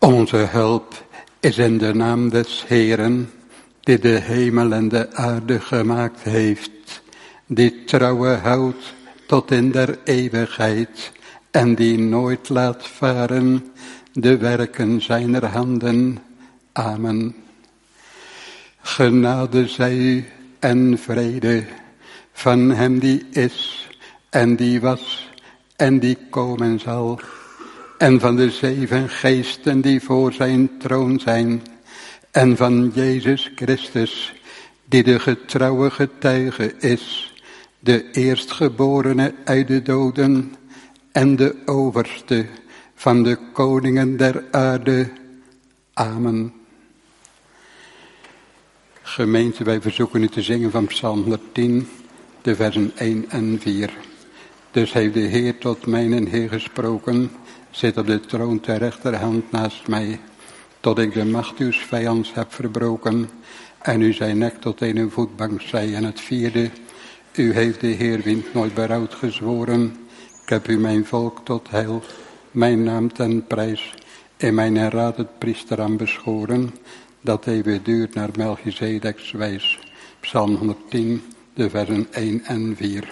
Onze hulp is in de naam des Heeren, die de hemel en de aarde gemaakt heeft, die trouwe houdt tot in der eeuwigheid en die nooit laat varen de werken zijner handen. Amen. Genade zij u en vrede van hem die is en die was en die komen zal, en van de 7 geesten die voor zijn troon zijn, en van Jezus Christus, die de getrouwe getuige is, de eerstgeborene uit de doden en de overste van de koningen der aarde. Amen. Gemeente, wij verzoeken u te zingen van Psalm 110, de versen 1 en 4. Dus heeft de Heer tot mijn Heer gesproken, zit op de troon ter rechterhand naast mij, tot ik de macht uws vijands heb verbroken, en u zijn nek tot een voetbank zij. En het 4e, u heeft de Heer wint nooit berouwd gezworen, ik heb u mijn volk tot heil, mijn naam ten prijs, in mijn raad het priesteram beschoren, dat eeuwig duurt naar Melchizedeks wijs. Psalm 110, de versen 1 en 4.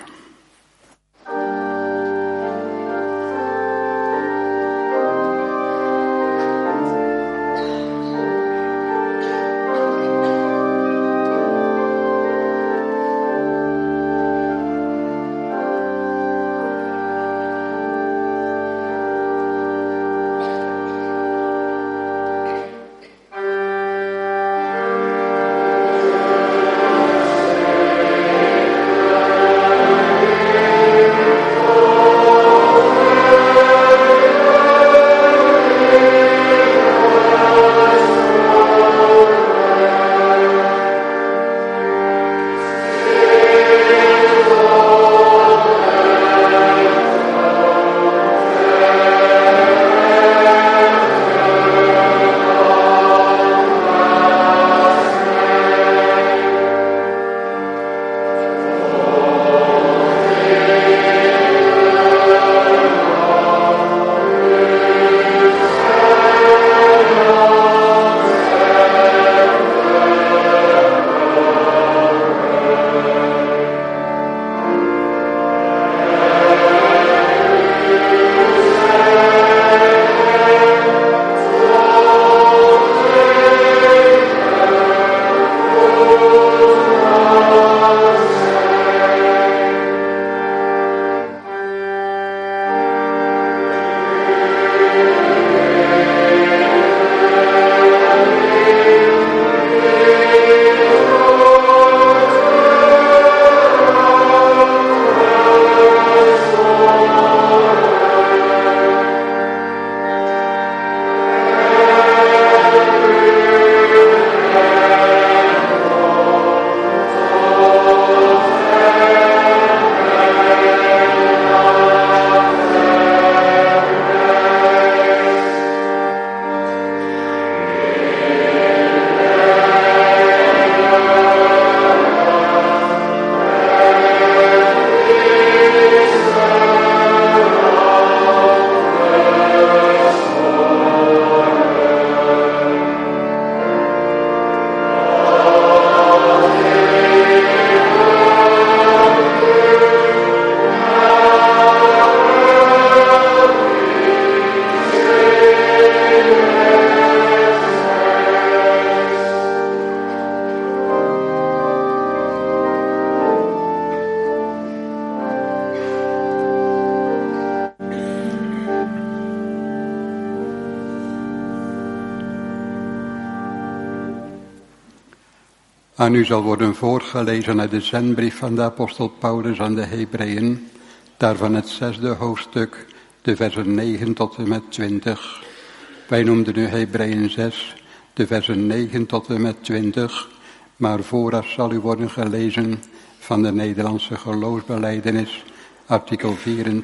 Aan u zal worden voorgelezen uit de zendbrief van de apostel Paulus aan de Hebreeën, daarvan het 6e hoofdstuk, de versen 9 tot en met 20. Wij noemden nu Hebreeën 6, de versen 9 tot en met 20, maar vooraf zal u worden gelezen van de Nederlandse geloofsbelijdenis, artikel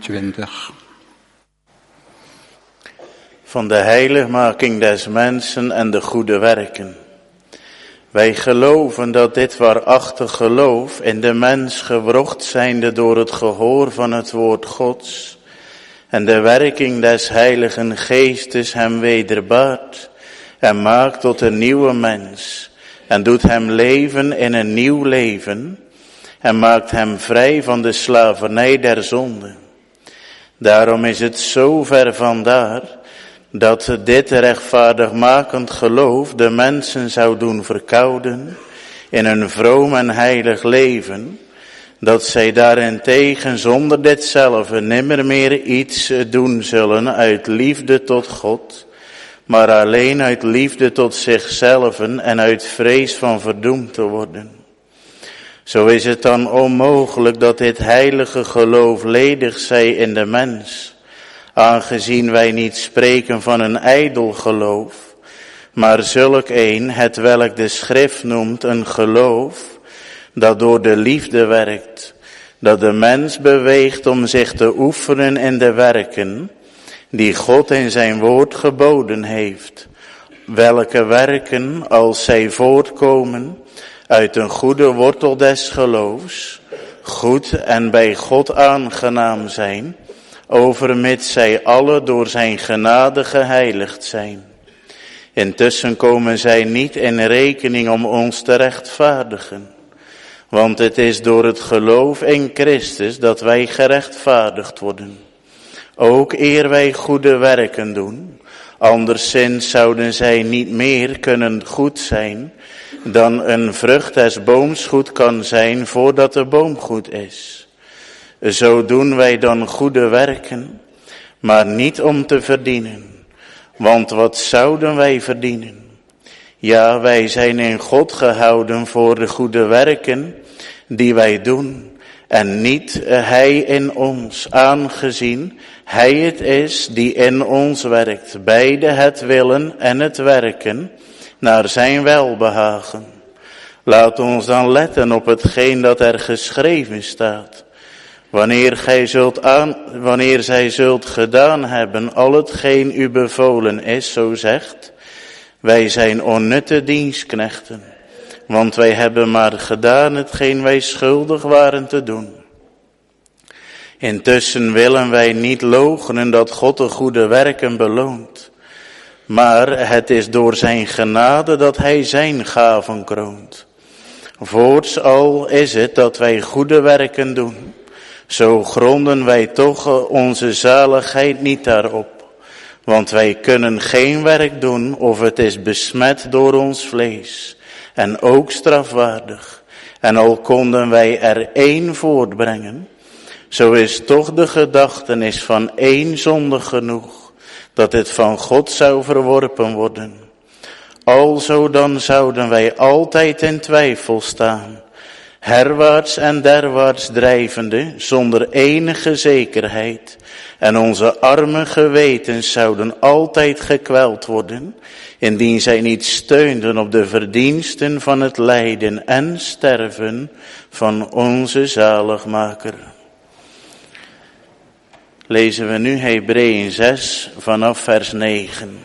24. Van de heiligmaking des mensen en de goede werken. Wij geloven dat dit waarachtig geloof in de mens gewrocht zijnde door het gehoor van het woord Gods, en de werking des Heiligen Geestes hem wederbaart en maakt tot een nieuwe mens en doet hem leven in een nieuw leven en maakt hem vrij van de slavernij der zonde. Daarom is het zo ver vandaar dat dit rechtvaardigmakend geloof de mensen zou doen verkouden in een vroom en heilig leven, dat zij daarentegen zonder ditzelfde nimmer meer iets doen zullen uit liefde tot God, maar alleen uit liefde tot zichzelf en uit vrees van verdoemd te worden. Zo is het dan onmogelijk dat dit heilige geloof ledig zij in de mens, aangezien wij niet spreken van een ijdel geloof, maar zulk een, hetwelk de schrift noemt een geloof, dat door de liefde werkt, dat de mens beweegt om zich te oefenen in de werken, die God in zijn woord geboden heeft, welke werken, als zij voortkomen uit een goede wortel des geloofs, goed en bij God aangenaam zijn, overmits zij alle door zijn genade geheiligd zijn. Intussen komen zij niet in rekening om ons te rechtvaardigen, want het is door het geloof in Christus dat wij gerechtvaardigd worden. Ook eer wij goede werken doen, anderszins zouden zij niet meer kunnen goed zijn dan een vrucht des booms goed kan zijn voordat de boom goed is. Zo doen wij dan goede werken, maar niet om te verdienen. Want wat zouden wij verdienen? Ja, wij zijn in God gehouden voor de goede werken die wij doen, en niet hij in ons, aangezien hij het is die in ons werkt, beide het willen en het werken, naar zijn welbehagen. Laat ons dan letten op hetgeen dat er geschreven staat. Wanneer zij zult gedaan hebben al hetgeen u bevolen is, zo zegt, wij zijn onnutte dienstknechten, want wij hebben maar gedaan hetgeen wij schuldig waren te doen. Intussen willen wij niet loochenen dat God de goede werken beloont, maar het is door zijn genade dat hij zijn gaven kroont. Voorts al is het dat wij goede werken doen, zo gronden wij toch onze zaligheid niet daarop. Want wij kunnen geen werk doen of het is besmet door ons vlees en ook strafwaardig. En al konden wij er één voortbrengen, zo is toch de gedachtenis van één zonde genoeg, dat het van God zou verworpen worden. Alzo dan zouden wij altijd in twijfel staan, herwaarts en derwaarts drijvende, zonder enige zekerheid, en onze arme gewetens zouden altijd gekweld worden, indien zij niet steunden op de verdiensten van het lijden en sterven van onze zaligmaker. Lezen we nu Hebreeën 6 vanaf vers 9.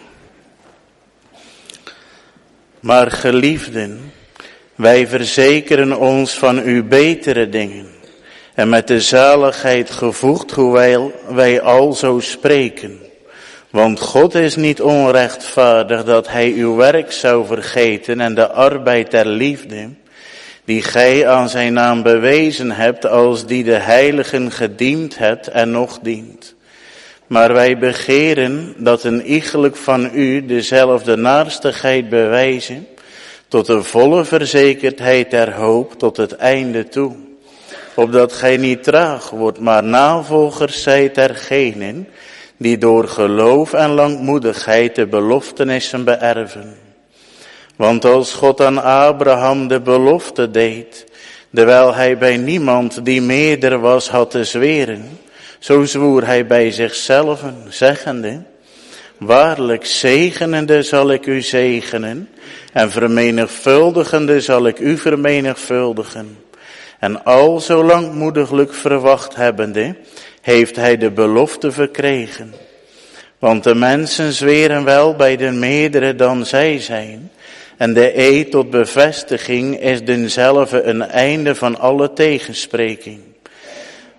Maar geliefden, wij verzekeren ons van uw betere dingen, en met de zaligheid gevoegd, hoewel wij alzo spreken. Want God is niet onrechtvaardig dat hij uw werk zou vergeten en de arbeid der liefde, die gij aan zijn naam bewezen hebt, als die de heiligen gediend hebt en nog dient. Maar wij begeren dat een iegelijk van u dezelfde naarstigheid bewijzen, tot de volle verzekerdheid der hoop tot het einde toe. Opdat gij niet traag wordt, maar navolgers zijt dergenen, die door geloof en langmoedigheid de beloftenissen beërven. Want als God aan Abraham de belofte deed, terwijl hij bij niemand die meerder was had te zweren, zo zwoer hij bij zichzelf, zeggende, waarlijk zegenende zal ik u zegenen, en vermenigvuldigende zal ik u vermenigvuldigen. En al zo langmoediglijk verwacht hebbende, heeft hij de belofte verkregen. Want de mensen zweren wel bij de meerdere dan zij zijn, en de eed tot bevestiging is denzelve een einde van alle tegenspreking.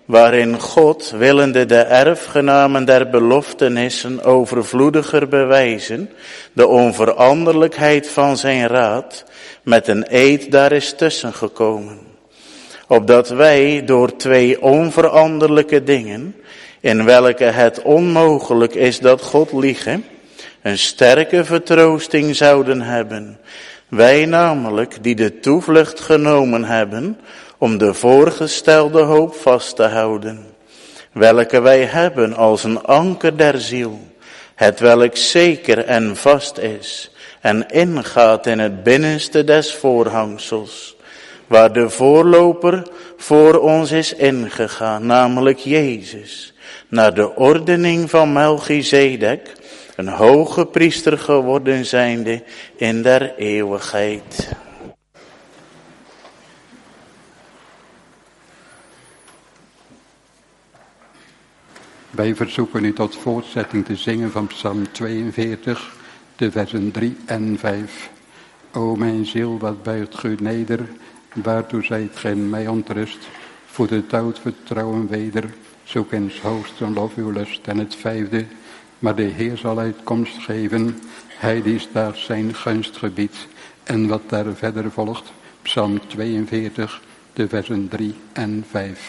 waarin God, willende de erfgenamen der beloftenissen overvloediger bewijzen, de onveranderlijkheid van zijn raad, met een eed daar is tussengekomen. Opdat wij door twee onveranderlijke dingen, in welke het onmogelijk is dat God liege, een sterke vertroosting zouden hebben. Wij namelijk, die de toevlucht genomen hebben, om de voorgestelde hoop vast te houden, welke wij hebben als een anker der ziel, het welk zeker en vast is, en ingaat in het binnenste des voorhangsels, waar de voorloper voor ons is ingegaan, namelijk Jezus, naar de ordening van Melchizedek, een hoge priester geworden zijnde in der eeuwigheid. Wij verzoeken u tot voortzetting te zingen van Psalm 42, de versen 3 en 5. O mijn ziel, wat buigt u neder, waartoe zijt gij mij ontrust? Voed het oud vertrouwen weder, zoek in 's hoogsten lof uw lust. En het 5e, maar de Heer zal uitkomst geven, hij die staat zijn gunstgebied. En wat daar verder volgt, Psalm 42, de versen 3 en 5.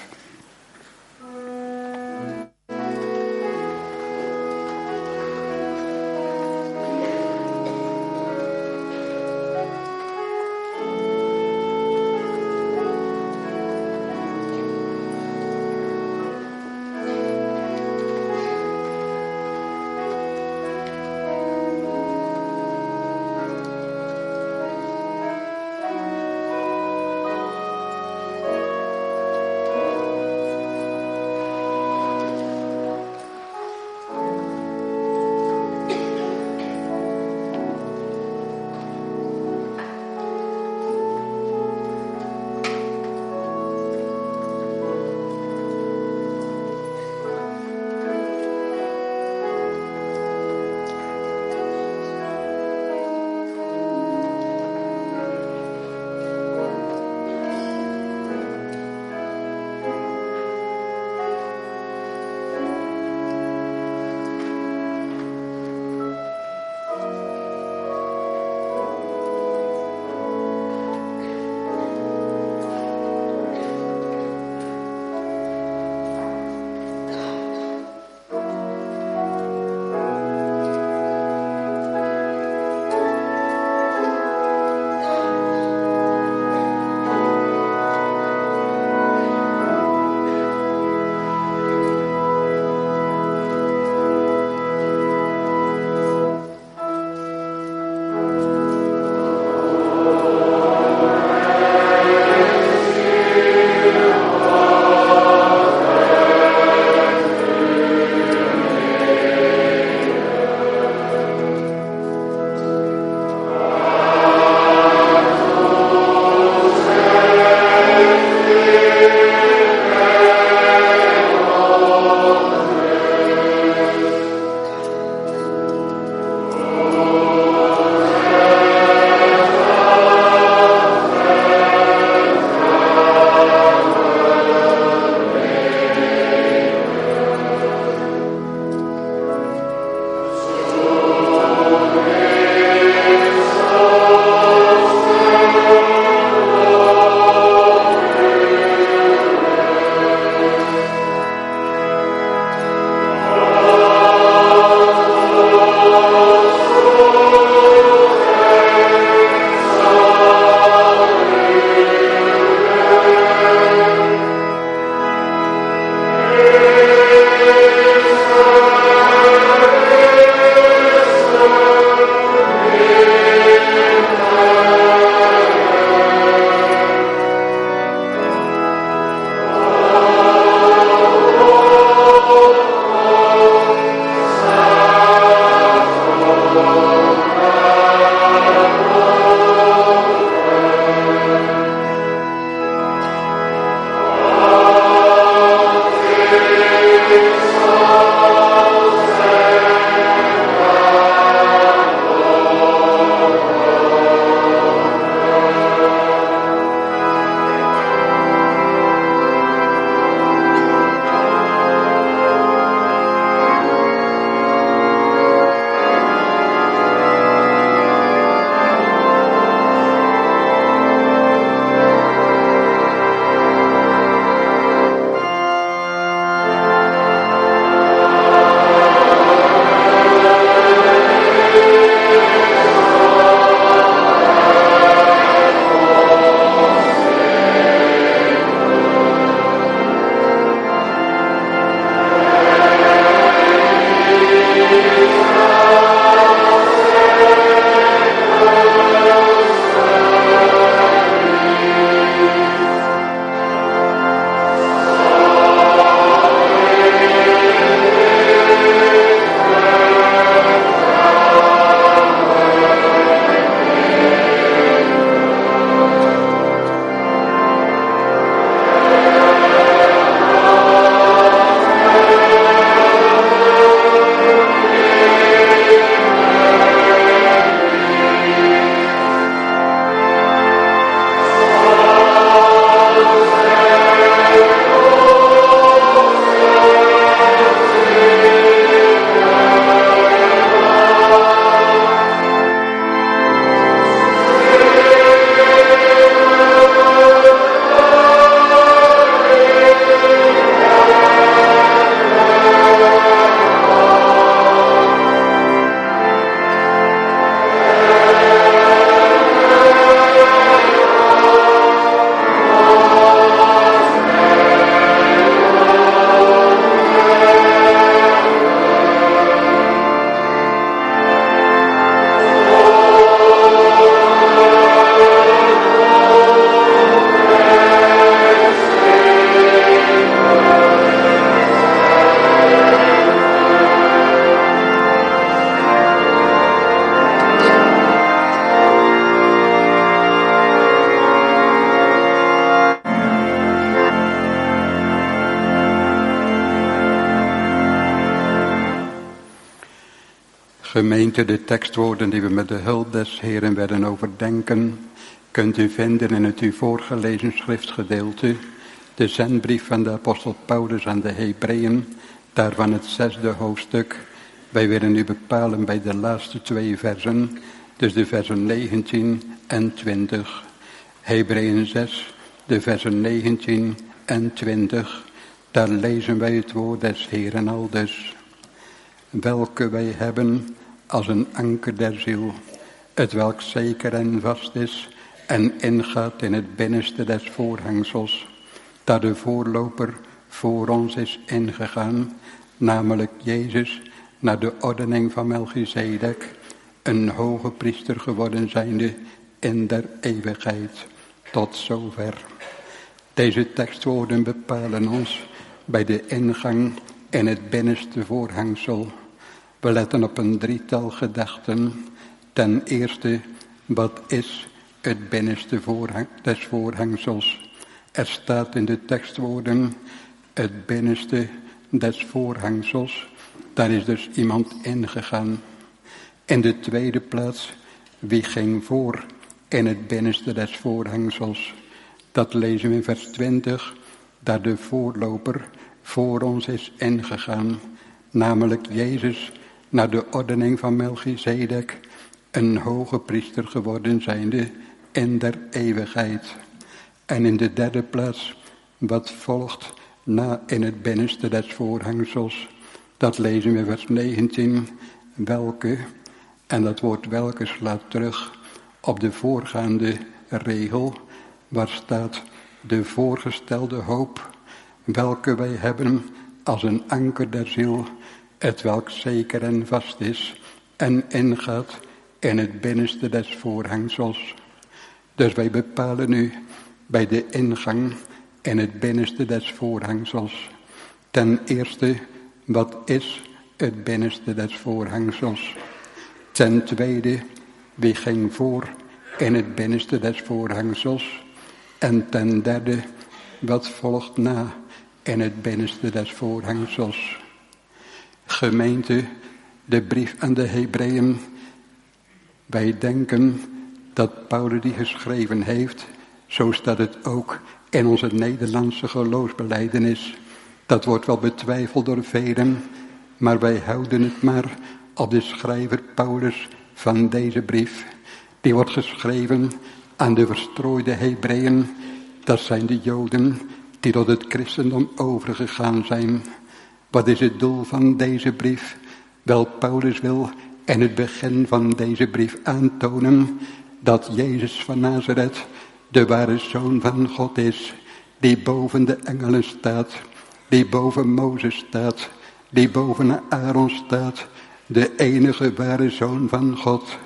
Gemeente, de tekstwoorden die we met de hulp des Heeren werden overdenken, kunt u vinden in het u voorgelezen schriftgedeelte, de zendbrief van de apostel Paulus aan de Hebreeën, daarvan het 6e hoofdstuk. Wij willen nu bepalen bij de laatste 2 versen, dus de versen 19 en 20. Hebreeën 6, de versen 19 en 20. Daar lezen wij het woord des Heeren aldus. Welke wij hebben als een anker der ziel, het welk zeker en vast is en ingaat in het binnenste des voorhangsels, dat de voorloper voor ons is ingegaan, namelijk Jezus, naar de ordening van Melchizedek, een hoge priester geworden zijnde in der eeuwigheid. Tot zover. Deze tekstwoorden bepalen ons bij de ingang in het binnenste voorhangsel. We letten op een 3-tal gedachten. Ten eerste, wat is het binnenste des voorhangsels? Er staat in de tekstwoorden, het binnenste des voorhangsels. Daar is dus iemand ingegaan. In de tweede plaats, wie ging voor in het binnenste des voorhangsels? Dat lezen we in vers 20, dat de voorloper voor ons is ingegaan, namelijk Jezus, naar de ordening van Melchizedek, een hoge priester geworden zijnde in der eeuwigheid. En in de derde plaats, wat volgt na in het binnenste des voorhangsels? Dat lezen we in vers 19, welke, en dat woord welke slaat terug op de voorgaande regel, waar staat de voorgestelde hoop, welke wij hebben als een anker der ziel, het welk zeker en vast is en ingaat in het binnenste des voorhangsels. Dus wij bepalen nu bij de ingang in het binnenste des voorhangsels. Ten eerste, wat is het binnenste des voorhangsels? Ten tweede, wie ging voor in het binnenste des voorhangsels? En ten derde, wat volgt na in het binnenste des voorhangsels? Gemeente, de brief aan de Hebreeën. Wij denken dat Paulus die geschreven heeft, zo staat het ook in onze Nederlandse geloofsbelijdenis. Dat wordt wel betwijfeld door velen, maar wij houden het maar op de schrijver Paulus van deze brief. Die wordt geschreven aan de verstrooide Hebreeën. Dat zijn de Joden die tot het christendom overgegaan zijn. Wat is het doel van deze brief? Wel, Paulus wil in het begin van deze brief aantonen dat Jezus van Nazareth de ware Zoon van God is, die boven de engelen staat, die boven Mozes staat, die boven Aaron staat, de enige ware Zoon van God.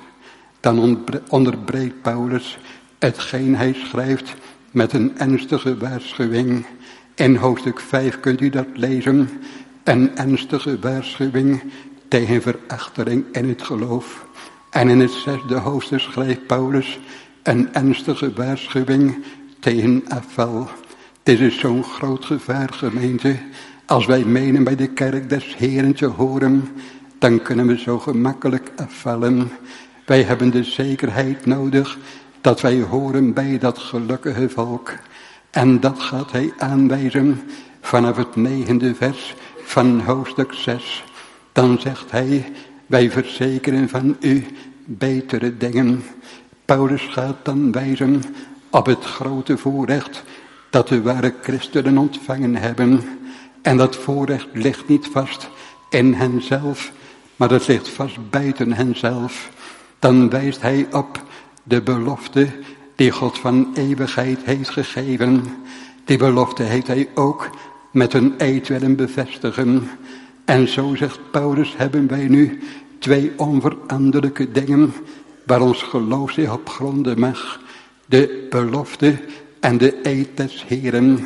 Dan onderbreekt Paulus hetgeen hij schrijft met een ernstige waarschuwing. In hoofdstuk 5 kunt u dat lezen, een ernstige waarschuwing tegen verachtering in het geloof. En in het 6e hoofdstuk schrijft Paulus een ernstige waarschuwing tegen afval. Dit is zo'n groot gevaar, gemeente. Als wij menen bij de kerk des Heeren te horen, dan kunnen we zo gemakkelijk afvallen. Wij hebben de zekerheid nodig dat wij horen bij dat gelukkige volk. En dat gaat hij aanwijzen vanaf het 9e vers van hoofdstuk 6. Dan zegt hij, wij verzekeren van u betere dingen. Paulus gaat dan wijzen op het grote voorrecht dat de ware christenen ontvangen hebben. En dat voorrecht ligt niet vast in henzelf, maar dat ligt vast buiten henzelf. Dan wijst hij op de belofte die God van eeuwigheid heeft gegeven. Die belofte heeft hij ook met een eed willen bevestigen. En zo zegt Paulus, hebben wij nu 2 onveranderlijke dingen waar ons geloof zich op gronden mag. De belofte en de eed des Heeren.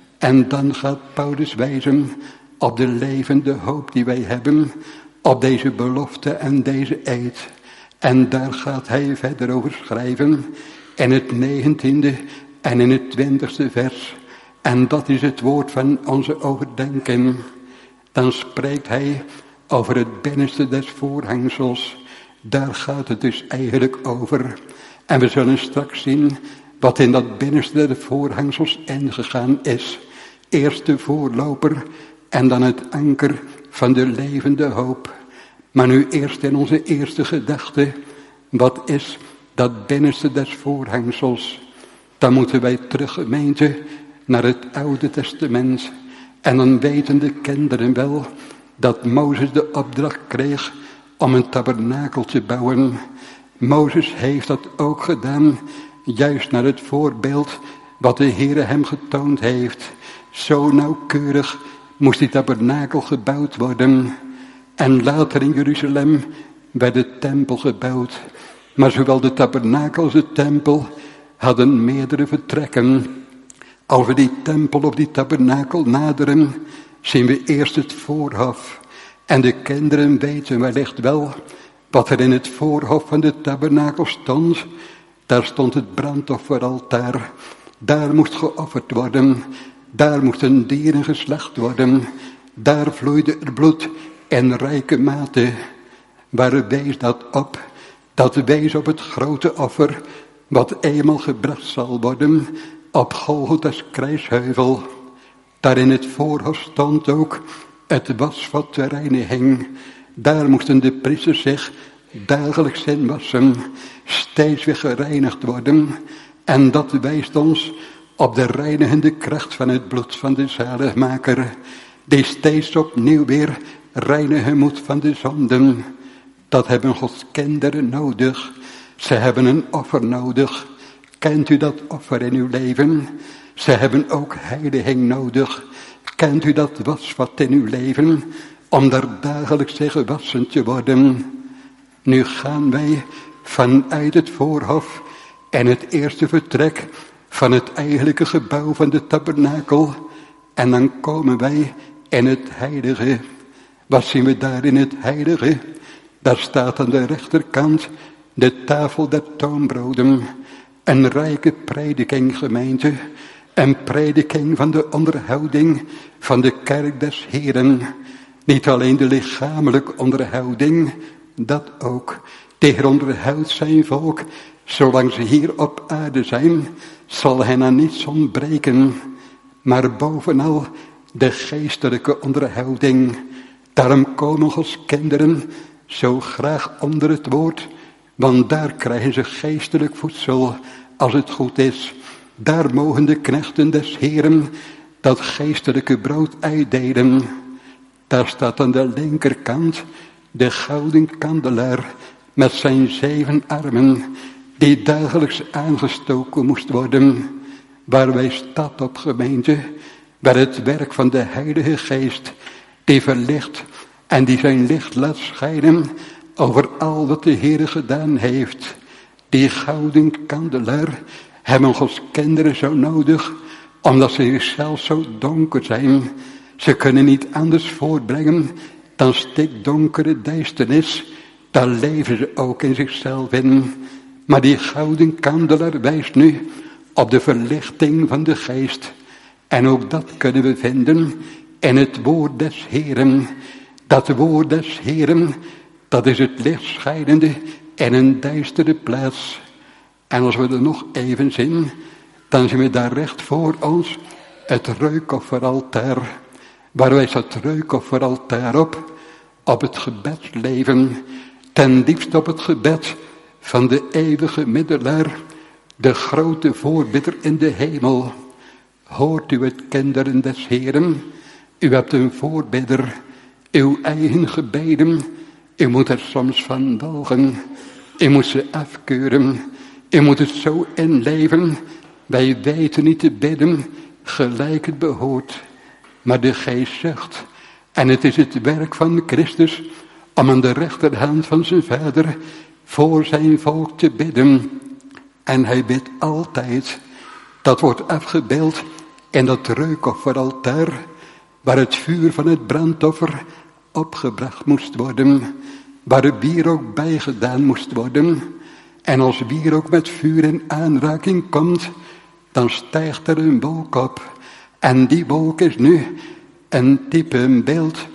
En dan gaat Paulus wijzen op de levende hoop die wij hebben, op deze belofte en deze eed. En daar gaat hij verder over schrijven in het 19e en in het 20e vers. En dat is het woord van onze overdenking. Dan spreekt hij over het binnenste des voorhangsels. Daar gaat het dus eigenlijk over. En we zullen straks zien wat in dat binnenste des voorhangsels ingegaan is. Eerst de voorloper en dan het anker van de levende hoop. Maar nu eerst in onze eerste gedachte. Wat is dat binnenste des voorhangsels? Dan moeten wij terug, gemeente, naar het Oude Testament. En dan weten de kinderen wel dat Mozes de opdracht kreeg om een tabernakel te bouwen. Mozes heeft dat ook gedaan, juist naar het voorbeeld wat de Heere hem getoond heeft. Zo nauwkeurig moest die tabernakel gebouwd worden. En later in Jeruzalem werd de tempel gebouwd. Maar zowel de tabernakel als de tempel hadden meerdere vertrekken. Als we die tempel of die tabernakel naderen, zien we eerst het voorhof. En de kinderen weten wellicht wel wat er in het voorhof van de tabernakel stond. Daar stond het brandofferaltaar. Daar moest geofferd worden. Daar moesten dieren geslacht worden. Daar vloeide er bloed in rijke mate. Waar wees dat op? Dat wees op het grote offer, wat eenmaal gebracht zal worden op Golgotha's kruisheuvel. Daar in het voorhof stond ook het wasvat ter reiniging. Daar moesten de priesters zich dagelijks in wassen, steeds weer gereinigd worden. En dat wijst ons op de reinigende kracht van het bloed van de zaligmaker, die steeds opnieuw weer reinigen moet van de zonden. Dat hebben Gods kinderen nodig. Ze hebben een offer nodig. Kent u dat offer in uw leven? Ze hebben ook heiliging nodig. Kent u dat wasvat in uw leven? Om daar dagelijks zich gewassen te worden. Nu gaan wij vanuit het voorhof en het eerste vertrek van het eigenlijke gebouw van de tabernakel. En dan komen wij in het heilige. Wat zien we daar in het heilige? Daar staat aan de rechterkant de tafel der toonbroden. Een rijke prediking, gemeente. Een prediking van de onderhouding van de kerk des Heeren. Niet alleen de lichamelijke onderhouding, dat ook. De Heer onderhoudt zijn volk. Zolang ze hier op aarde zijn, zal hen aan niets ontbreken. Maar bovenal de geestelijke onderhouding. Daarom komen Gods kinderen zo graag onder het woord, want daar krijgen ze geestelijk voedsel, als het goed is. Daar mogen de knechten des Heeren dat geestelijke brood uitdelen. Daar staat aan de linkerkant de gouden kandelaar met zijn 7 armen, die dagelijks aangestoken moest worden. Waar wij staat op, gemeente, waar het werk van de Heilige Geest, die verlicht en die zijn licht laat schijnen over al wat de Heere gedaan heeft. Die gouden kandelaar hebben Gods kinderen zo nodig, omdat ze zichzelf zo donker zijn. Ze kunnen niet anders voortbrengen dan stikdonkere duisternis. Daar leven ze ook in zichzelf in. Maar die gouden kandelaar wijst nu op de verlichting van de geest. En ook dat kunnen we vinden in het woord des Heeren. Dat woord des Heeren, dat is het licht schijnende in een duistere plaats. En als we er nog even zien, dan zien we daar recht voor ons het reukofferaltaar. Waar wijst dat reukofferaltaar op het gebedsleven. Ten diepste op het gebed van de eeuwige middelaar, de grote voorbidder in de hemel. Hoort u het, kinderen des Heeren? U hebt een voorbidder. Uw eigen gebeden, u moet er soms van walgen. U moet ze afkeuren. U moet het zo inleven. Wij weten niet te bidden gelijk het behoort. Maar de Geest zegt, en het is het werk van Christus om aan de rechterhand van zijn Vader voor zijn volk te bidden. En hij bidt altijd. Dat wordt afgebeeld in dat reukofferaltaar, waar het vuur van het brandoffer opgebracht moest worden, waar de wierook bijgedaan moest worden. En als wierook met vuur in aanraking komt, dan stijgt er een wolk op. En die wolk is nu een type, een beeld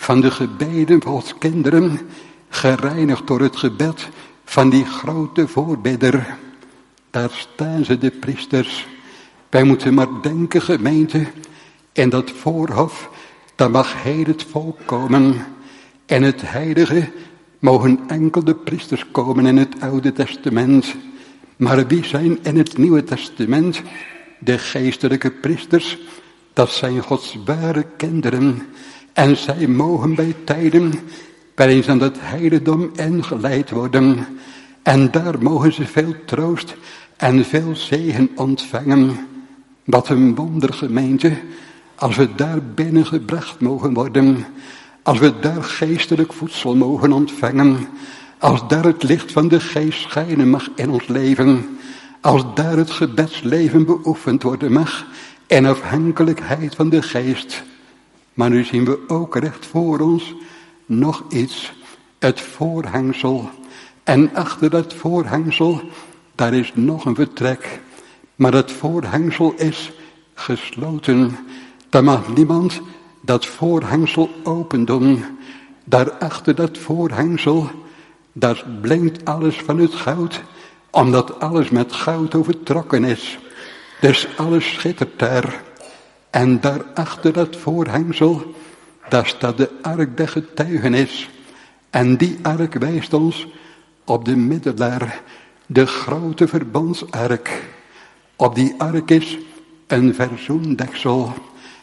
van de gebeden van Gods kinderen, gereinigd door het gebed van die grote voorbidder. Daar staan ze, de priesters. Wij moeten maar denken, gemeente, in dat voorhof, daar mag heel het volk komen. En het heilige mogen enkel de priesters komen in het Oude Testament. Maar wie zijn in het Nieuwe Testament? De geestelijke priesters, dat zijn Gods ware kinderen. En zij mogen bij tijden waarin ze aan het heiligdom ingeleid worden. En daar mogen ze veel troost en veel zegen ontvangen. Wat een wonder, gemeente, als we daar binnengebracht mogen worden. Als we daar geestelijk voedsel mogen ontvangen. Als daar het licht van de geest schijnen mag in ons leven. Als daar het gebedsleven beoefend worden mag. In afhankelijkheid van de geest. Maar nu zien we ook recht voor ons nog iets. Het voorhangsel. En achter dat voorhangsel, daar is nog een vertrek. Maar dat voorhangsel is gesloten. Daar mag niemand dat voorhangsel open doen. Daarachter dat voorhangsel, daar blinkt alles van het goud. Omdat alles met goud overtrokken is. Dus alles schittert daar. En daarachter dat voorhangsel, daar staat de ark der getuigenis. En die ark wijst ons op de middelaar, de grote verbondsark. Op die ark is een verzoendeksel.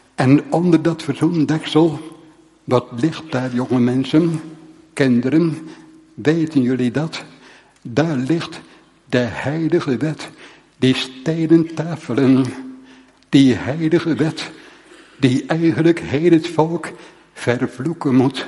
En onder dat verzoendeksel, wat ligt daar, jonge mensen, kinderen, weten jullie dat? Daar ligt de heilige wet, die stenen tafelen. Die heilige wet, die eigenlijk heel het volk vervloeken moet.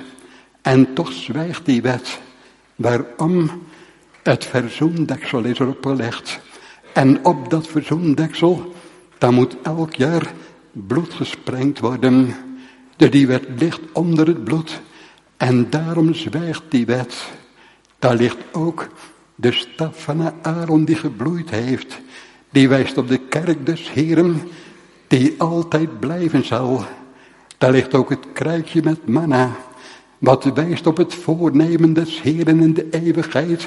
En toch zwijgt die wet. Waarom? Het verzoendeksel is erop gelegd. En op dat verzoendeksel, daar moet elk jaar bloed gesprengd worden. Dus die wet ligt onder het bloed. En daarom zwijgt die wet. Daar ligt ook de staf van Aaron die gebloeid heeft. Die wijst op de kerk des Heren, die altijd blijven zal. Daar ligt ook het kruikje met manna, wat wijst op het voornemen des Heren in de eeuwigheid,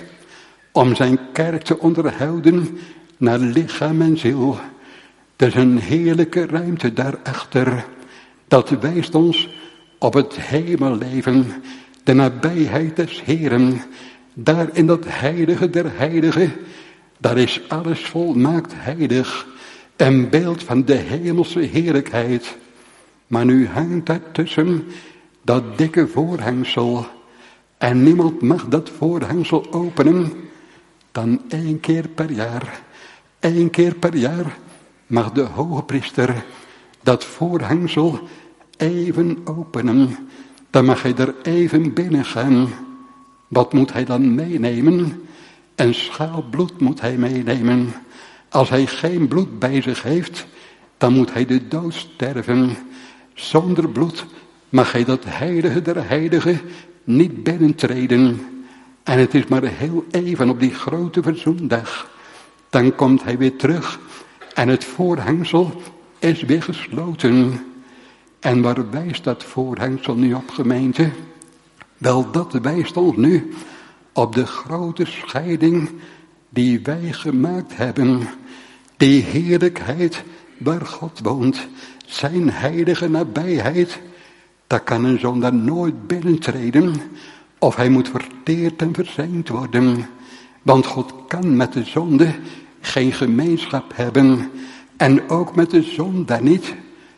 om zijn kerk te onderhouden naar lichaam en ziel. Er is een heerlijke ruimte daarachter. Dat wijst ons op het hemelleven, de nabijheid des Heren. Daar in dat heilige der heiligen, daar is alles volmaakt heilig. Een beeld van de hemelse heerlijkheid. Maar nu hangt daartussen dat dikke voorhangsel. En niemand mag dat voorhangsel openen dan 1 keer per jaar. 1 keer per jaar mag de hogepriester dat voorhangsel even openen. Dan mag hij er even binnen gaan. Wat moet hij dan meenemen? Een schaal bloed moet hij meenemen. Als hij geen bloed bij zich heeft, dan moet hij de dood sterven. Zonder bloed mag hij dat heilige der heiligen niet binnentreden. En het is maar heel even op die grote verzoendag. Dan komt hij weer terug en het voorhangsel is weer gesloten. En waar wijst dat voorhangsel nu op, gemeente? Wel, dat wijst ons nu op de grote scheiding die wij gemaakt hebben. Die heerlijkheid waar God woont, zijn heilige nabijheid, daar kan een zondaar nooit binnentreden, of hij moet verteerd en verzengd worden. Want God kan met de zonde geen gemeenschap hebben, en ook met de zondaar niet,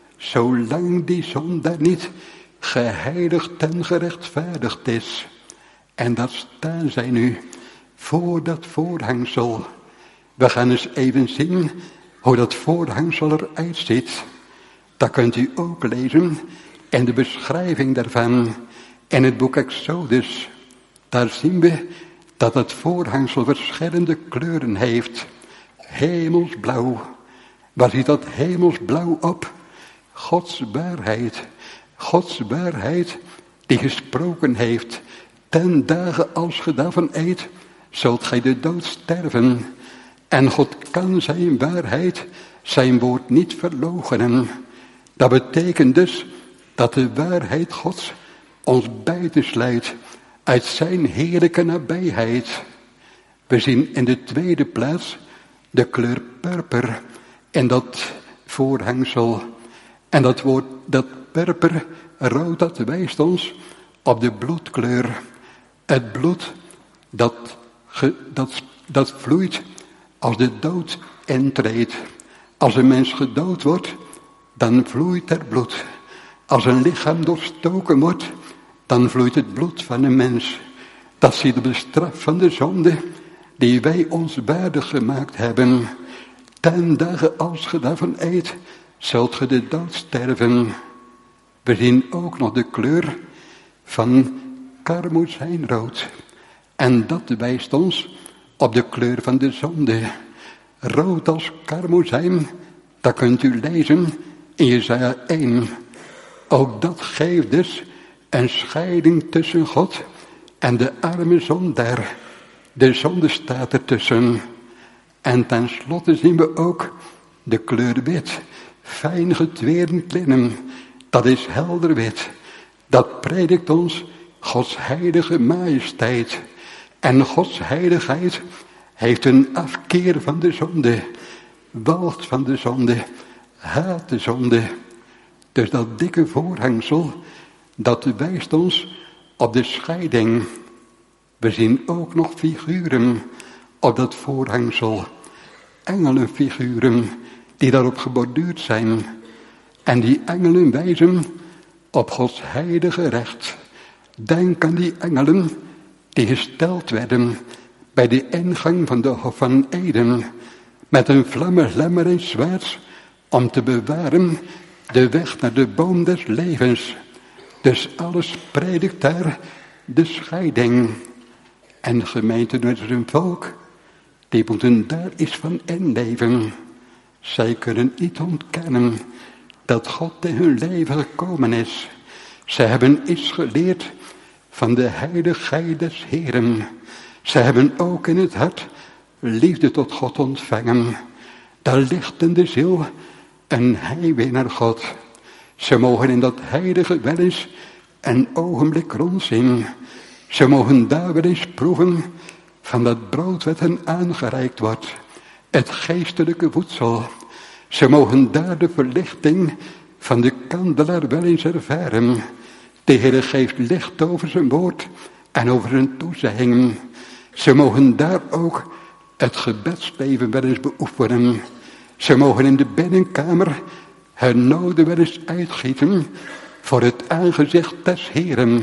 zolang die zondaar niet geheiligd en gerechtvaardigd is. En dat staan zij nu voor dat voorhangsel. We gaan eens even zien hoe dat voorhangsel eruit ziet. Dat kunt u ook lezen in de beschrijving daarvan in het boek Exodus. Daar zien we dat het voorhangsel verschillende kleuren heeft. Hemelsblauw. Waar ziet dat hemelsblauw op? Gods waarheid. Gods waarheid die gesproken heeft. 10 dagen als ge daarvan eet, zult gij de dood sterven. En God kan zijn waarheid, zijn woord niet verloochenen. Dat betekent dus dat de waarheid Gods ons buitensluit uit zijn heerlijke nabijheid. We zien in de tweede plaats de kleur purper in dat voorhangsel. En dat woord, dat purper, rood, dat wijst ons op de bloedkleur. Het bloed dat vloeit als de dood intreedt. Als een mens gedood wordt, dan vloeit er bloed. Als een lichaam doorstoken wordt, dan vloeit het bloed van een mens. Dat ziet op de straf van de zonde die wij ons waardig gemaakt hebben. 10 dagen als ge daarvan eet, zult ge de dood sterven. We zien ook nog de kleur van karmozijnrood. En dat wijst ons op de kleur van de zonde. Rood als karmozijn, dat kunt u lezen in Jesaja 1. Ook dat geeft dus een scheiding tussen God en de arme zondaar. De zonde staat ertussen. En tenslotte zien we ook de kleur wit. Fijn getweerd linnen. Dat is helder wit. Dat predikt ons Gods heilige majesteit. En Gods heiligheid heeft een afkeer van de zonde. Walgt van de zonde. Haat de zonde. Dus dat dikke voorhangsel, dat wijst ons op de scheiding. We zien ook nog figuren op dat voorhangsel. Engelenfiguren die daarop geborduurd zijn. En die engelen wijzen op Gods heilige recht. Denk aan die engelen die gesteld werden bij de ingang van de Hof van Eden. Met een vlammer en zwaard om te bewaren de weg naar de boom des levens. Dus alles predikt daar de scheiding. En gemeenten met hun volk, die moeten daar iets van inleven. Zij kunnen niet ontkennen dat God in hun leven gekomen is. Zij hebben iets geleerd van de heiligheid des Heeren. Zij hebben ook in het hart liefde tot God ontvangen. Daar ligt in de ziel een heimwee naar God. Ze mogen in dat heilige wel eens een ogenblik rondzien. Ze mogen daar wel eens proeven van dat brood wat hen aangereikt wordt. Het geestelijke voedsel. Ze mogen daar de verlichting van de kandelaar wel eens ervaren. De Heer geeft licht over zijn woord en over zijn toezeggingen. Ze mogen daar ook het gebedsleven wel eens beoefenen. Ze mogen in de binnenkamer hun noden wel eens uitgieten voor het aangezicht des Heeren.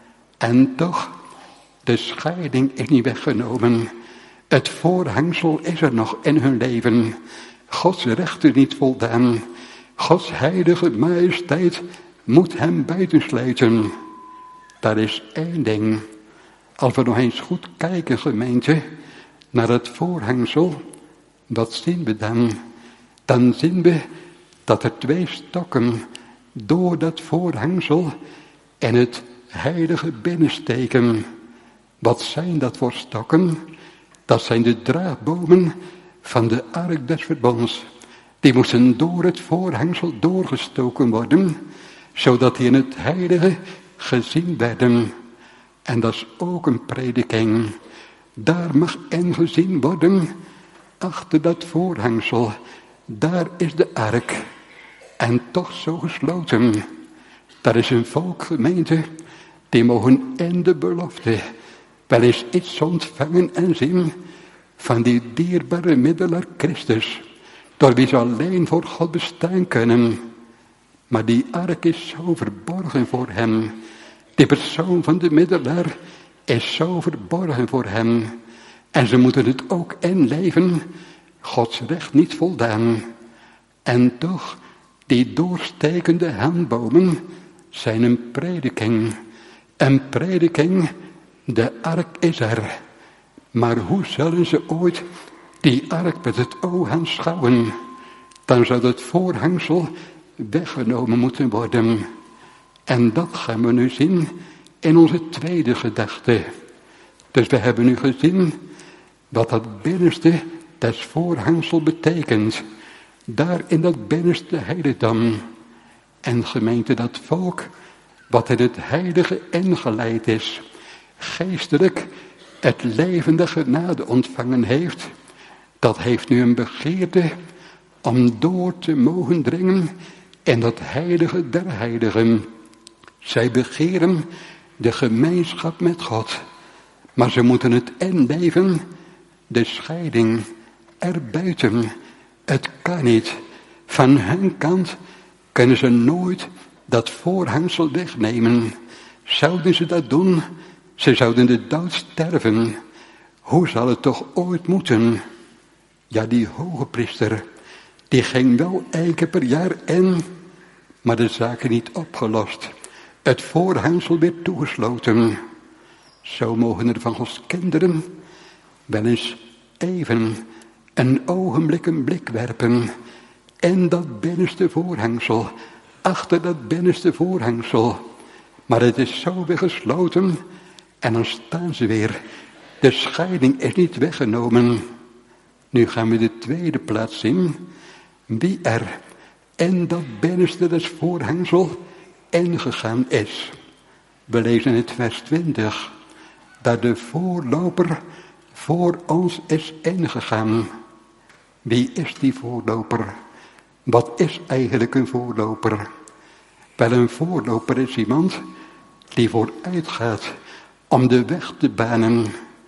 En toch, de scheiding is niet weggenomen. Het voorhangsel is er nog in hun leven. Gods recht is niet voldaan. Gods heilige majesteit moet hem buitensluiten. Dat is één ding. Als we nog eens goed kijken, gemeente, naar het voorhangsel, wat zien we dan? Dan zien we dat er 2 stokken door dat voorhangsel en het heilige binnensteken. Wat zijn dat voor stokken? Dat zijn de draagbomen van de ark des verbonds. Die moesten door het voorhangsel doorgestoken worden, zodat die in het heilige gezien werden. En dat is ook een prediking. Daar mag in gezien worden, achter dat voorhangsel. Daar is de ark. En toch zo gesloten. Daar is een volkgemeente, die mogen in de belofte wel eens iets ontvangen en zien van die dierbare middelaar Christus, door wie ze alleen voor God bestaan kunnen. Maar die ark is zo verborgen voor hem. Die persoon van de middelaar is zo verborgen voor hem. En ze moeten het ook inleven, Gods recht niet voldaan. En toch, die doorstekende handbomen zijn een prediking. Een prediking, de ark is er. Maar hoe zullen ze ooit die ark met het oog aanschouwen? Dan zou het voorhangsel weggenomen moeten worden. En dat gaan we nu zien in onze tweede gedachte. Dus we hebben nu gezien wat dat binnenste des voorhangsel betekent. Daar in dat binnenste heiligdom. En gemeente, dat volk wat in het heilige ingeleid is, geestelijk het levende genade ontvangen heeft, dat heeft nu een begeerte om door te mogen dringen in dat heilige der heiligen. Zij begeren de gemeenschap met God, maar ze moeten het inleven, de scheiding erbuiten. Het kan niet. Van hun kant kunnen ze nooit dat voorhangsel wegnemen. Zouden ze dat doen, ze zouden de dood sterven. Hoe zal het toch ooit moeten? Ja, die hoge priester, die ging wel 1 keer per jaar in, maar de zaken niet opgelost. Het voorhangsel werd toegesloten. Zo mogen er van Gods kinderen wel eens even een ogenblik een blik werpen in dat binnenste voorhangsel, achter dat binnenste voorhangsel. Maar het is zo weer gesloten en dan staan ze weer. De scheiding is niet weggenomen. Nu gaan we de tweede plaats zien. Wie er in dat binnenste des voorhangsel ingegaan is. We lezen het vers 20. Dat de voorloper voor ons is ingegaan. Wie is die voorloper? Wat is eigenlijk een voorloper? Wel, een voorloper is iemand die vooruit gaat om de weg te banen.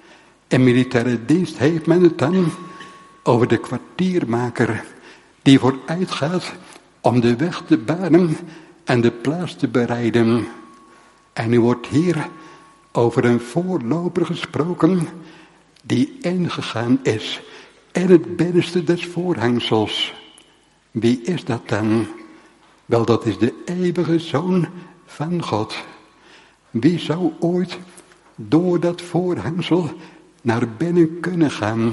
In militaire dienst heeft men het dan over de kwartiermaker die vooruit gaat om de weg te banen en de plaats te bereiden. En nu wordt hier over een voorloper gesproken die ingegaan is in het binnenste des voorhangsels. Wie is dat dan? Wel, dat is de eeuwige Zoon van God. Wie zou ooit door dat voorhangsel naar binnen kunnen gaan?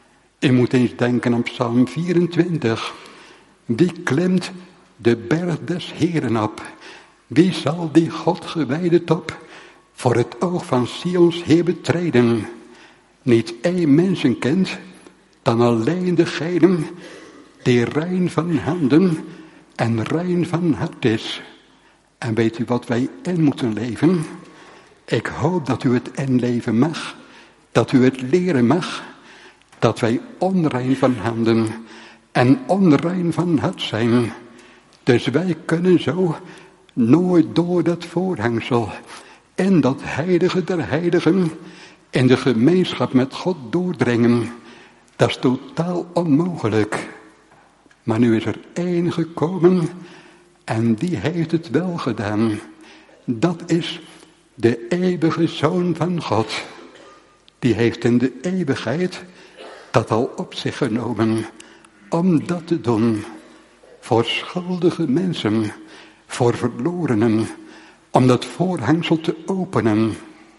U moet eens denken aan Psalm 24. Wie klimt de berg des Heeren op? Wie zal die God gewijde top voor het oog van Sions Heer betreden? Niet één mensenkend dan alleen degene die rein van handen en rein van hart is. En weet u wat wij in moeten leven? Ik hoop dat u het inleven mag, dat u het leren mag, dat wij onrein van handen en onrein van hart zijn. Dus wij kunnen zo nooit door dat voorhangsel en dat heilige der heiligen in de gemeenschap met God doordringen. Dat is totaal onmogelijk. Maar nu is er één gekomen en die heeft het wel gedaan. Dat is de eeuwige Zoon van God. Die heeft in de eeuwigheid dat al op zich genomen om dat te doen. Voor schuldige mensen, voor verlorenen, om dat voorhangsel te openen.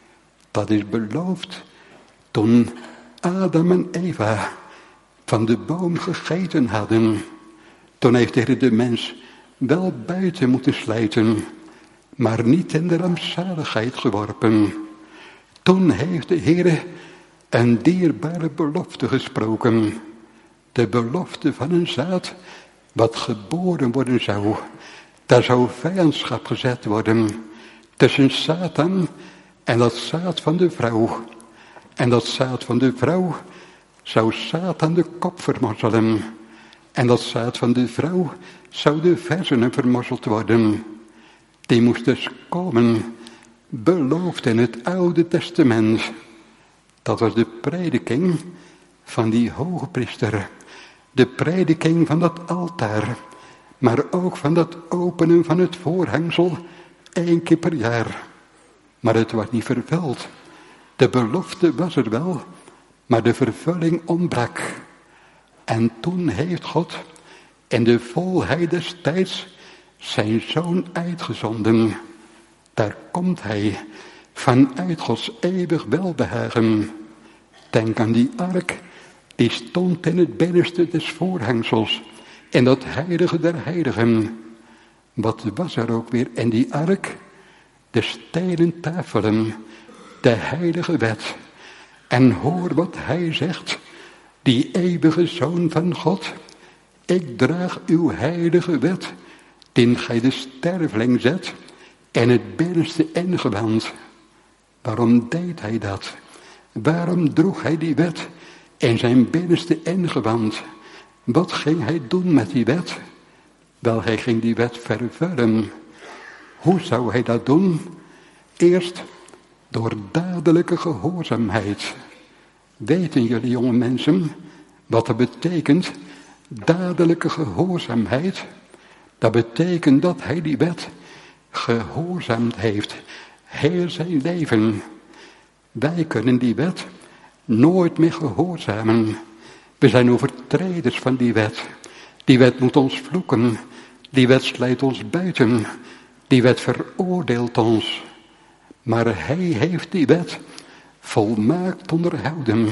Dat is beloofd toen Adam en Eva van de boom gegeten hadden. Toen heeft de Heer de mens wel buiten moeten slijten, maar niet in de rampzaligheid geworpen. Toen heeft de Heer een dierbare belofte gesproken. De belofte van een zaad wat geboren worden zou. Daar zou vijandschap gezet worden tussen Satan en dat zaad van de vrouw. En dat zaad van de vrouw zou Satan de kop vermorzelen. En dat zaad van de vrouw zou de hersenen vermorzeld worden. Die moest dus komen, beloofd in het Oude Testament. Dat was de prediking van die hoge priester. De prediking van dat altaar. Maar ook van dat openen van het voorhangsel 1 keer per jaar. Maar het was niet vervuld. De belofte was er wel, maar de vervulling ontbrak. En toen heeft God in de volheid des tijds zijn Zoon uitgezonden. Daar komt hij vanuit Gods eeuwig welbehagen. Denk aan die ark, die stond in het binnenste des voorhangsels, in dat heilige der heiligen. Wat was er ook weer in die ark? De stenen tafelen, de heilige wet. En hoor wat hij zegt, die eeuwige Zoon van God. Ik draag uw heilige wet, die gij de sterveling zet in het binnenste ingewand. Waarom deed hij dat? Waarom droeg hij die wet in zijn binnenste ingewand? Wat ging hij doen met die wet? Wel, hij ging die wet vervullen. Hoe zou hij dat doen? Eerst door dadelijke gehoorzaamheid. Weten jullie jonge mensen wat dat betekent? Dadelijke gehoorzaamheid. Dat betekent dat hij die wet gehoorzaamd heeft. Heel zijn leven. Wij kunnen die wet nooit meer gehoorzamen. We zijn overtreders van die wet. Die wet moet ons vloeken. Die wet slijt ons buiten. Die wet veroordeelt ons. Maar hij heeft die wet volmaakt onderhouden.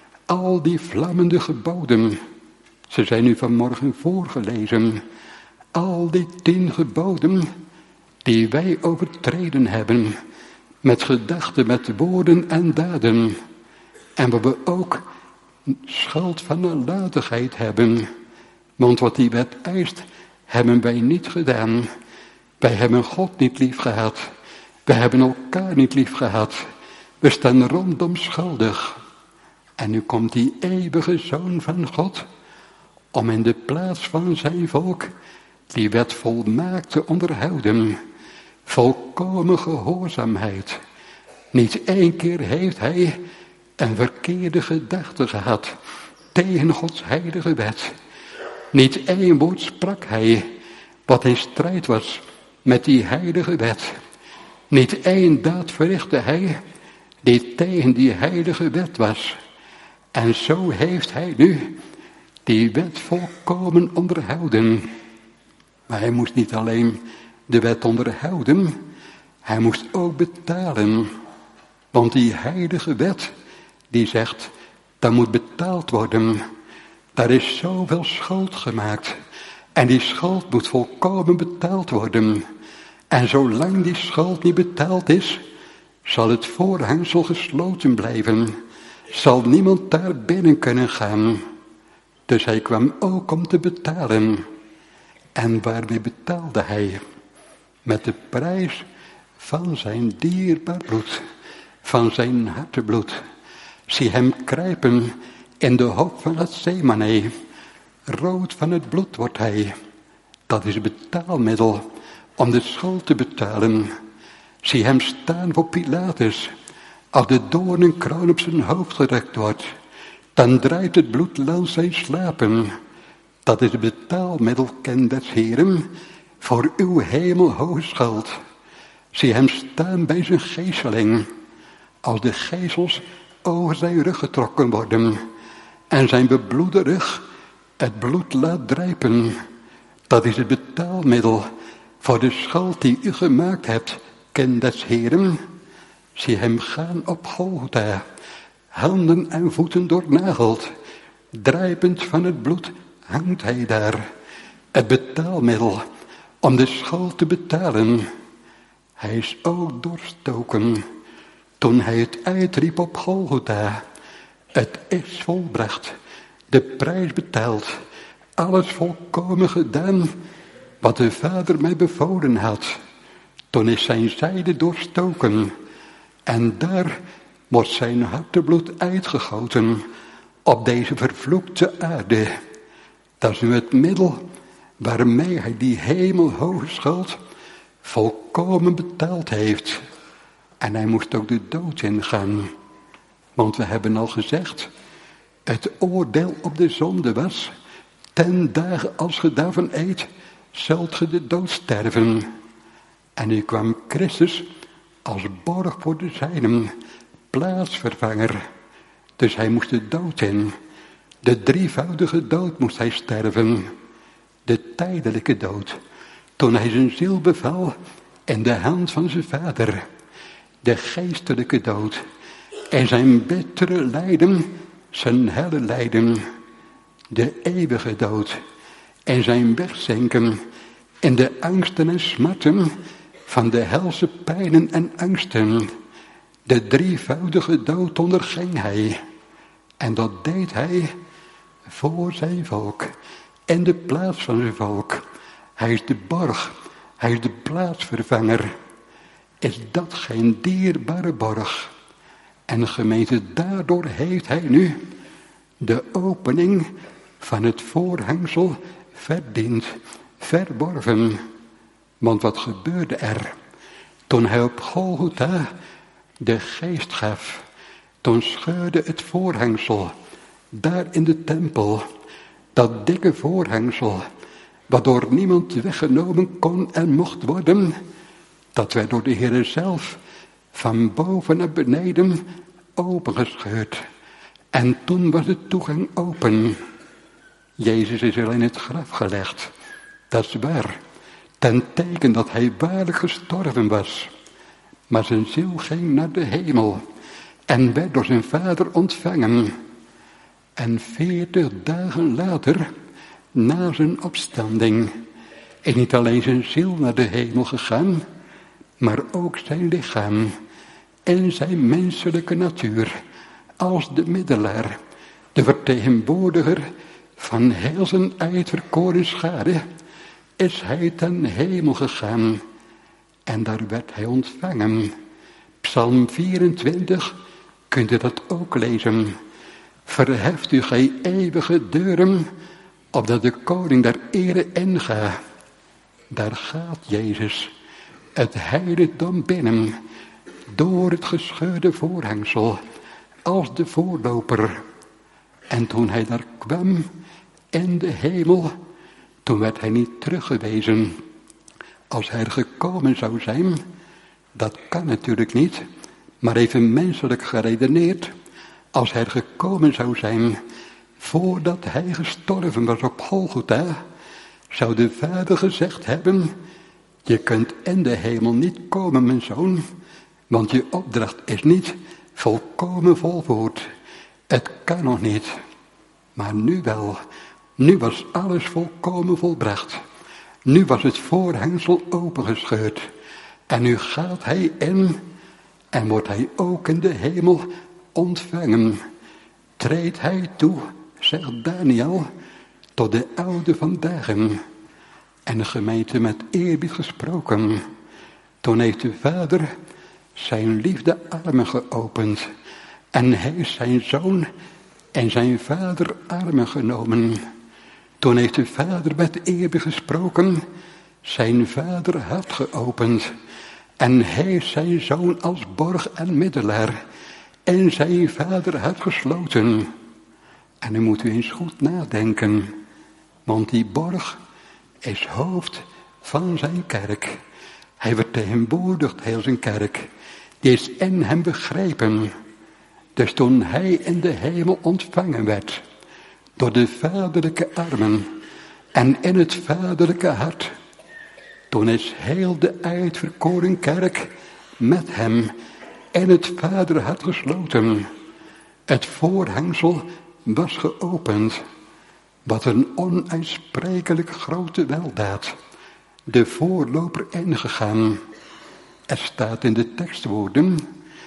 Al die vlammende geboden. Ze zijn nu vanmorgen voorgelezen. Al die 10 geboden die wij overtreden hebben. Met gedachten, met woorden en daden. En waar we ook schuld van nalatigheid hebben. Want wat die wet eist, hebben wij niet gedaan. Wij hebben God niet lief gehad. We hebben elkaar niet lief gehad. We staan rondom schuldig. En nu komt die eeuwige Zoon van God om in de plaats van zijn volk die wet volmaakt te onderhouden. Volkomen gehoorzaamheid. Niet 1 keer heeft hij een verkeerde gedachte gehad tegen Gods heilige wet. Niet 1 woord sprak hij wat in strijd was met die heilige wet. Niet 1 daad verrichtte hij die tegen die heilige wet was. En zo heeft hij nu die wet volkomen onderhouden. Maar hij moest niet alleen de wet onderhouden, hij moest ook betalen. Want die heilige wet, die zegt, dat moet betaald worden. Daar is zoveel schuld gemaakt. En die schuld moet volkomen betaald worden. En zolang die schuld niet betaald is, zal het voorhangsel gesloten blijven. Zal niemand daar binnen kunnen gaan. Dus hij kwam ook om te betalen. En waarmee betaalde hij? Met de prijs van zijn dierbaar bloed. Van zijn hartebloed. Zie hem kruipen in de hoop van het Getsemane. Rood van het bloed wordt hij. Dat is het betaalmiddel om de schuld te betalen. Zie hem staan voor Pilatus. Als de doornenkroon op zijn hoofd gedrukt wordt, dan draait het bloed langs zijn slapen. Dat is het betaalmiddel, ken des Heren, voor uw hemelhoge schuld. Zie hem staan bij zijn geeseling, als de geesels over zijn rug getrokken worden en zijn bebloede rug het bloed laat drijpen. Dat is het betaalmiddel voor de schuld die u gemaakt hebt, ken des Heren. Zie hem gaan op Golgotha, handen en voeten doornageld, drijpend van het bloed hangt hij daar. Het betaalmiddel om de schuld te betalen. Hij is ook doorstoken toen hij het uitriep op Golgotha. Het is volbracht, de prijs betaald, alles volkomen gedaan wat de Vader mij bevolen had. Toen is zijn zijde doorstoken en daar wordt zijn hartebloed uitgegoten op deze vervloekte aarde. Dat is nu het middel waarmee hij die hemelhoge schuld volkomen betaald heeft. En hij moest ook de dood ingaan. Want we hebben al gezegd, het oordeel op de zonde was, 10 dagen als ge daarvan eet, zult ge de dood sterven. En nu kwam Christus als borg voor de zijnen, plaatsvervanger. Dus hij moest de dood in. De drievoudige dood moest hij sterven. De tijdelijke dood. Toen hij zijn ziel beval in de hand van zijn Vader. De geestelijke dood. En zijn bittere lijden, zijn helle lijden. De eeuwige dood. En zijn wegzinken in de angsten en smarten van de helse pijnen en angsten. De drievoudige dood onderging hij. En dat deed hij voor zijn volk. In de plaats van zijn volk. Hij is de borg. Hij is de plaatsvervanger. Is dat geen dierbare borg? En gemeente, daardoor heeft hij nu de opening van het voorhangsel verdiend, verworven. Want wat gebeurde er? Toen hij op Golgotha de geest gaf, toen scheurde het voorhangsel, daar in de tempel, dat dikke voorhangsel, waardoor niemand weggenomen kon en mocht worden, dat werd door de Heere zelf van boven naar beneden opengescheurd. En toen was de toegang open. Jezus is al in het graf gelegd, dat is waar, ten teken dat hij waarlijk gestorven was. Maar zijn ziel ging naar de hemel en werd door zijn vader ontvangen. En 40 dagen later, na zijn opstanding, is niet alleen zijn ziel naar de hemel gegaan, maar ook zijn lichaam en zijn menselijke natuur, als de middelaar, de vertegenwoordiger van heel zijn uitverkoren schade, is hij ten hemel gegaan. En daar werd hij ontvangen. Psalm 24, kunt u dat ook lezen. Verheft u gij eeuwige deuren, opdat de koning der ere inga. Daar gaat Jezus, het heiligdom binnen, door het gescheurde voorhangsel, als de voorloper. En toen hij daar kwam in de hemel, toen werd hij niet teruggewezen. Als hij er gekomen zou zijn, dat kan natuurlijk niet, maar even menselijk geredeneerd, als hij er gekomen zou zijn voordat hij gestorven was op Golgotha, zou de vader gezegd hebben: je kunt in de hemel niet komen, mijn zoon, want je opdracht is niet volkomen volvoerd. Het kan nog niet, maar nu wel. Nu was alles volkomen volbracht. Nu was het voorhangsel opengescheurd. En nu gaat hij in en wordt hij ook in de hemel ontvangen. Treedt hij toe, zegt Daniel, tot de oude van dagen. En de gemeente met eerbied gesproken. Toen heeft de vader zijn liefde armen geopend. En hij heeft zijn zoon en zijn vader armen genomen. Toen heeft de vader met eerbied gesproken, zijn vader hart geopend. En hij heeft zijn zoon als borg en middelaar en zijn vader hart gesloten. En dan moet u eens goed nadenken, want die borg is hoofd van zijn kerk. Hij vertegenwoordigt heel zijn kerk. Die is in hem begrepen. Dus toen hij in de hemel ontvangen werd, door de vaderlijke armen en in het vaderlijke hart, toen is heel de uitverkoren kerk met hem in het vaderhart gesloten. Het voorhangsel was geopend. Wat een onuitsprekelijk grote weldaad. De voorloper ingegaan. Er staat in de tekstwoorden,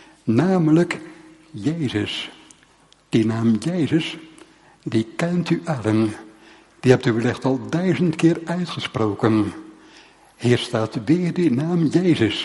namelijk Jezus. Die naam Jezus, die kent u allen. Die hebt u wellicht al 1000 keer uitgesproken. Hier staat weer die naam Jezus,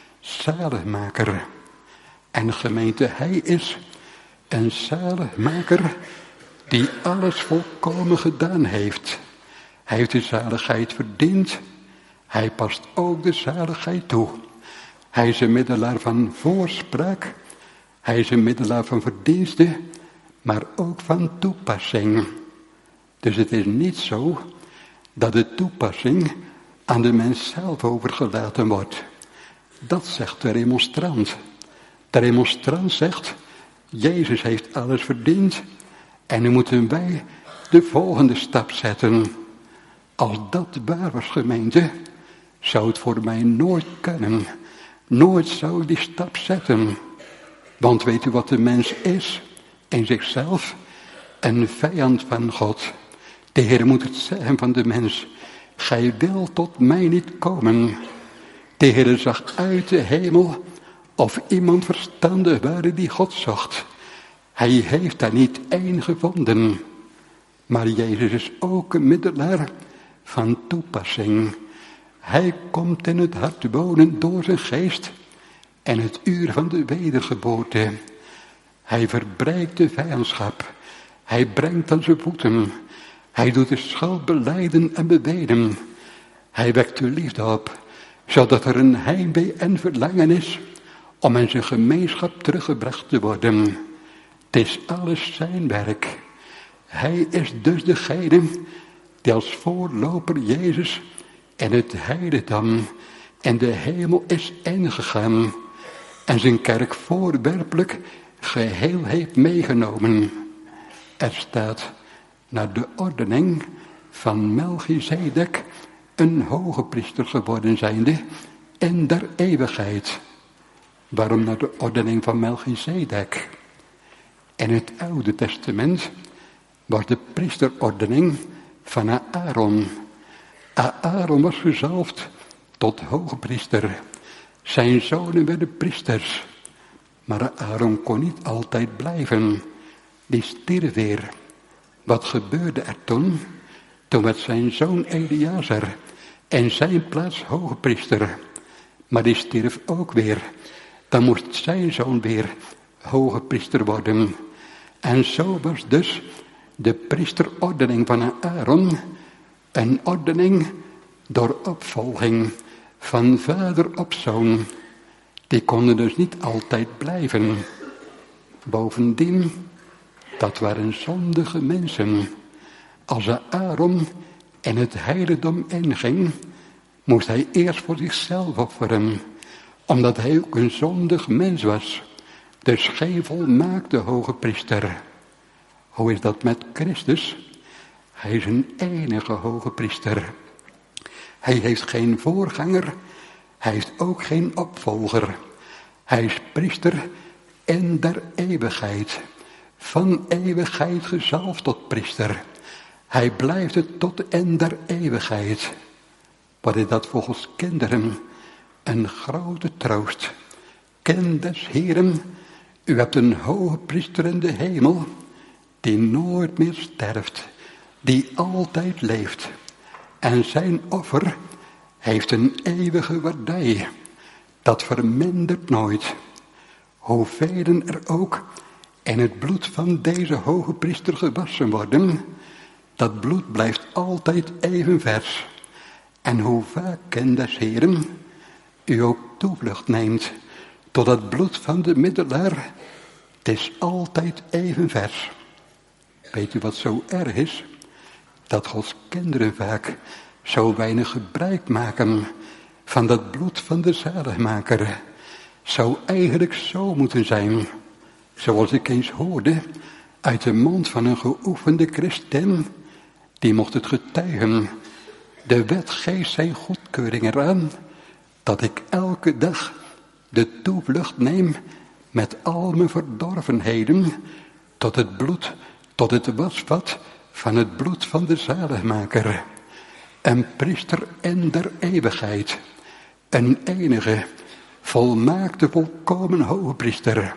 zaligmaker. En gemeente, hij is een zaligmaker die alles volkomen gedaan heeft. Hij heeft de zaligheid verdiend. Hij past ook de zaligheid toe. Hij is een middelaar van voorspraak. Hij is een middelaar van verdienste, maar ook van toepassing. Dus het is niet zo dat de toepassing aan de mens zelf overgelaten wordt. Dat zegt de remonstrant. De remonstrant zegt, Jezus heeft alles verdiend en nu moeten wij de volgende stap zetten. Als dat waar was, gemeente, zou het voor mij nooit kunnen. Nooit zou ik die stap zetten. Want weet u wat de mens is in zichzelf? Een vijand van God. De Heer moet het zeggen van de mens. Gij wilt tot mij niet komen. De Heer zag uit de hemel of iemand verstandig waren die God zocht. Hij heeft daar niet één gevonden. Maar Jezus is ook een middelaar van toepassing. Hij komt in het hart wonen door zijn geest. en het uur van de wedergeboorte. Hij verbreekt de vijandschap. Hij brengt aan zijn voeten. Hij doet de schuld belijden en beweden. Hij wekt de liefde op, zodat er een heimwee en verlangen is om in zijn gemeenschap teruggebracht te worden. Het is alles zijn werk. Hij is dus degene die als voorloper Jezus in het heiligdom en de hemel is ingegaan en zijn kerk voorwerpelijk geheel heeft meegenomen. Er staat naar de ordening van Melchizedek een hoge priester geworden zijnde in der eeuwigheid. Waarom naar de ordening van Melchizedek? In het Oude Testament was de priesterordening van Aaron. Aaron was gezalfd tot hoge priester. Zijn zonen werden priesters. Maar Aaron kon niet altijd blijven. Die stierf weer. Wat gebeurde er toen? Toen werd zijn zoon Eleazar in zijn plaats hoge priester. Maar die stierf ook weer. Dan moest zijn zoon weer hoge priester worden. En zo was dus de priesterordening van Aaron een ordening door opvolging van vader op zoon. Die konden dus niet altijd blijven. Bovendien, dat waren zondige mensen. Als Aaron in het heiligdom inging, moest hij eerst voor zichzelf offeren, omdat hij ook een zondig mens was. Dus geen volmaakte hoge priester. Hoe is dat met Christus? Hij is een enige hoge priester. Hij heeft geen voorganger. Hij heeft ook geen opvolger. Hij is priester in der eeuwigheid. Van eeuwigheid gezalfd tot priester. Hij blijft het tot in der eeuwigheid. Wat is dat volgens kinderen? Een grote troost. Ken des Heeren, u hebt een hoge priester in de hemel, die nooit meer sterft, die altijd leeft. En zijn offer heeft een eeuwige waardij. Dat vermindert nooit. Hoeveel er ook in het bloed van deze hoge priester gewassen worden, dat bloed blijft altijd even vers. En hoe vaak, ken des Heeren, u ook toevlucht neemt tot het bloed van de middelaar, het is altijd even vers. Weet u wat zo erg is? Dat Gods kinderen vaak zo weinig gebruik maken van dat bloed van de zaligmaker. Zou eigenlijk zo moeten zijn, zoals ik eens hoorde uit de mond van een geoefende christen, die mocht het getuigen. De wet geeft zijn goedkeuring eraan, dat ik elke dag de toevlucht neem met al mijn verdorvenheden tot het bloed, tot het wasvat van het bloed van de zaligmaker. Een priester in der eeuwigheid. Een enige, volmaakte, volkomen hoge priester.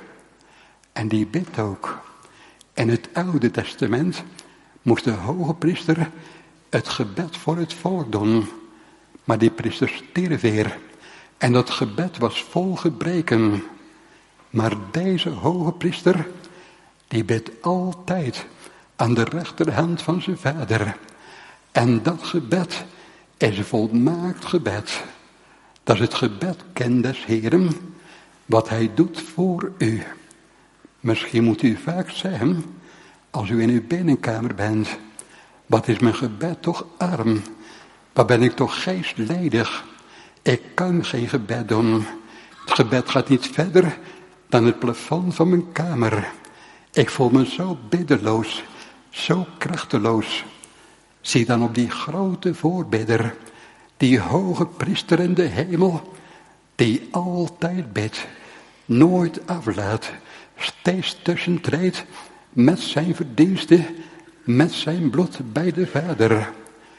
En die bidt ook. In het Oude Testament moest de hoge priester het gebed voor het volk doen. Maar die priester stierf weer. En dat gebed was vol gebreken. Maar deze hoge priester, die bidt altijd aan de rechterhand van zijn vader. En dat gebed is een volmaakt gebed. Dat is het gebed, ken des Heeren, wat hij doet voor u. Misschien moet u vaak zeggen, als u in uw binnenkamer bent, wat is mijn gebed toch arm? Wat ben ik toch geestledig? Ik kan geen gebed doen. Het gebed gaat niet verder dan het plafond van mijn kamer. Ik voel me zo biddeloos, zo krachteloos. Zie dan op die grote voorbidder, die hoge priester in de hemel, die altijd bidt, nooit aflaat, steeds tussentreedt met zijn verdiensten, met zijn bloed bij de Vader.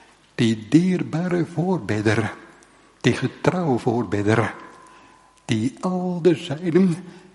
Die dierbare voorbidder, die getrouwe voorbidder, die al de zijnen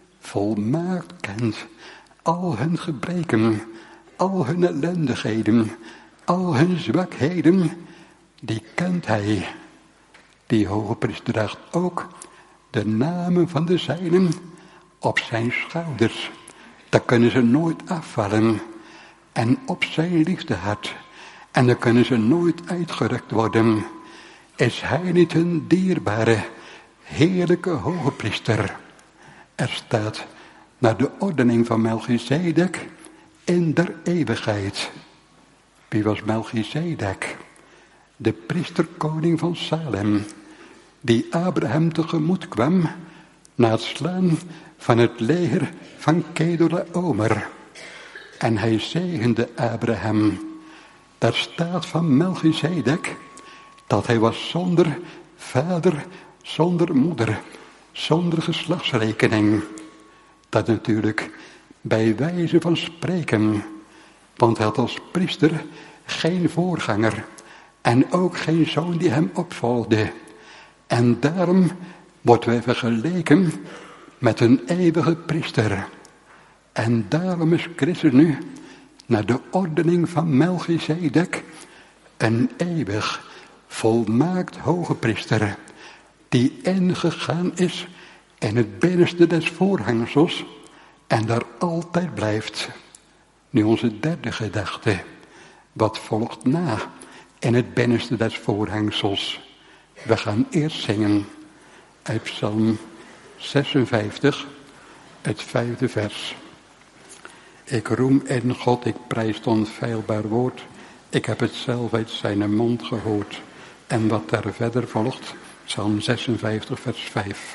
volmaakt kent, al hun gebreken, al hun ellendigheden, al hun zwakheden, die kent hij. Die hoge priester draagt ook de namen van de zijnen op zijn schouders. Daar kunnen ze nooit afvallen. En op zijn liefdehart. En dan kunnen ze nooit uitgerukt worden. Is hij niet een dierbare, heerlijke hogepriester? Er staat naar de ordening van Melchizedek in der eeuwigheid. Wie was Melchizedek? De priesterkoning van Salem, die Abraham tegemoet kwam na het slaan van het leger van Kedorlaomer. En hij zegende Abraham. Daar staat van Melchizedek dat hij was zonder vader, zonder moeder, zonder geslachtsrekening. Dat natuurlijk bij wijze van spreken, want hij had als priester geen voorganger en ook geen zoon die hem opvolgde. En daarom wordt hij vergeleken met een eeuwige priester. En daarom is Christus nu, naar de ordening van Melchizedek, een eeuwig, volmaakt hoge priester, die ingegaan is in het binnenste des voorhangsels en daar altijd blijft. Nu onze derde gedachte, wat volgt na in het binnenste des voorhangsels. We gaan eerst zingen uit Psalm 56, het 5e vers. Ik roem in God, ik prijs het onfeilbaar woord. Ik heb het zelf uit zijn mond gehoord. En wat daar verder volgt, Psalm 56, vers 5.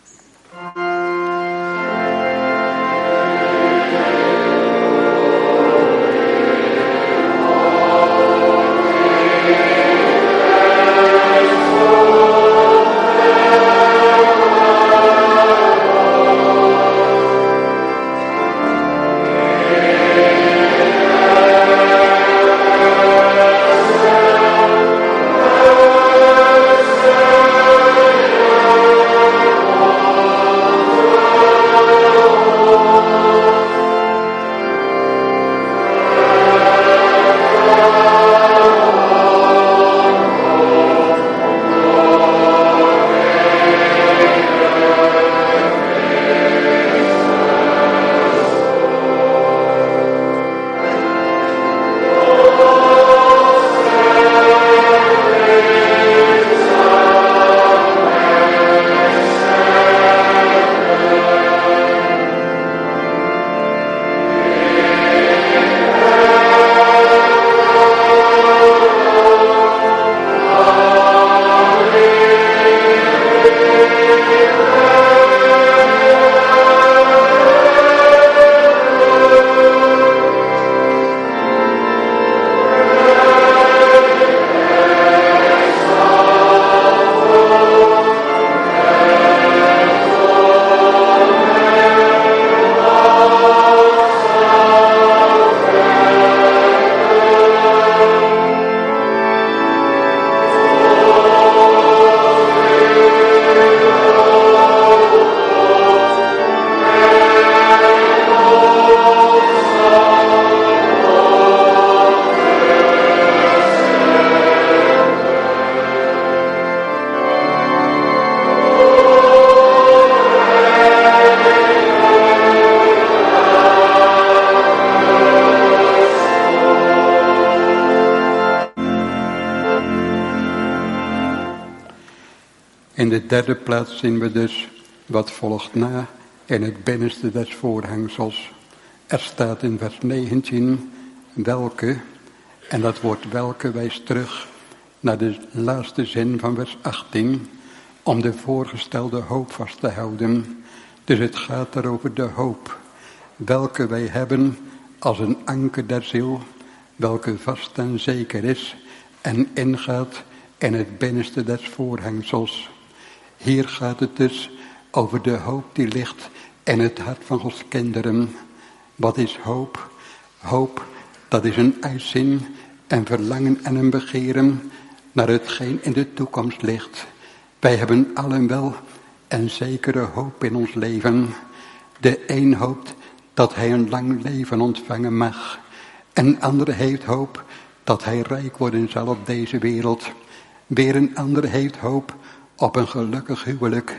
In de derde plaats zien we dus wat volgt na in het binnenste des voorhangsels. Er staat in vers 19 welke, en dat woord welke wijst terug naar de laatste zin van vers 18, om de voorgestelde hoop vast te houden. Dus het gaat er over de hoop, welke wij hebben als een anker der ziel, welke vast en zeker is en ingaat in het binnenste des voorhangsels. Hier gaat het dus over de hoop die ligt in het hart van Gods kinderen. Wat is hoop? Hoop, dat is een uitzien, een verlangen en een begeren naar hetgeen in de toekomst ligt. Wij hebben allen wel een zekere hoop in ons leven. De een hoopt dat hij een lang leven ontvangen mag. Een andere heeft hoop dat hij rijk worden zal op deze wereld. Weer een ander heeft hoop op een gelukkig huwelijk.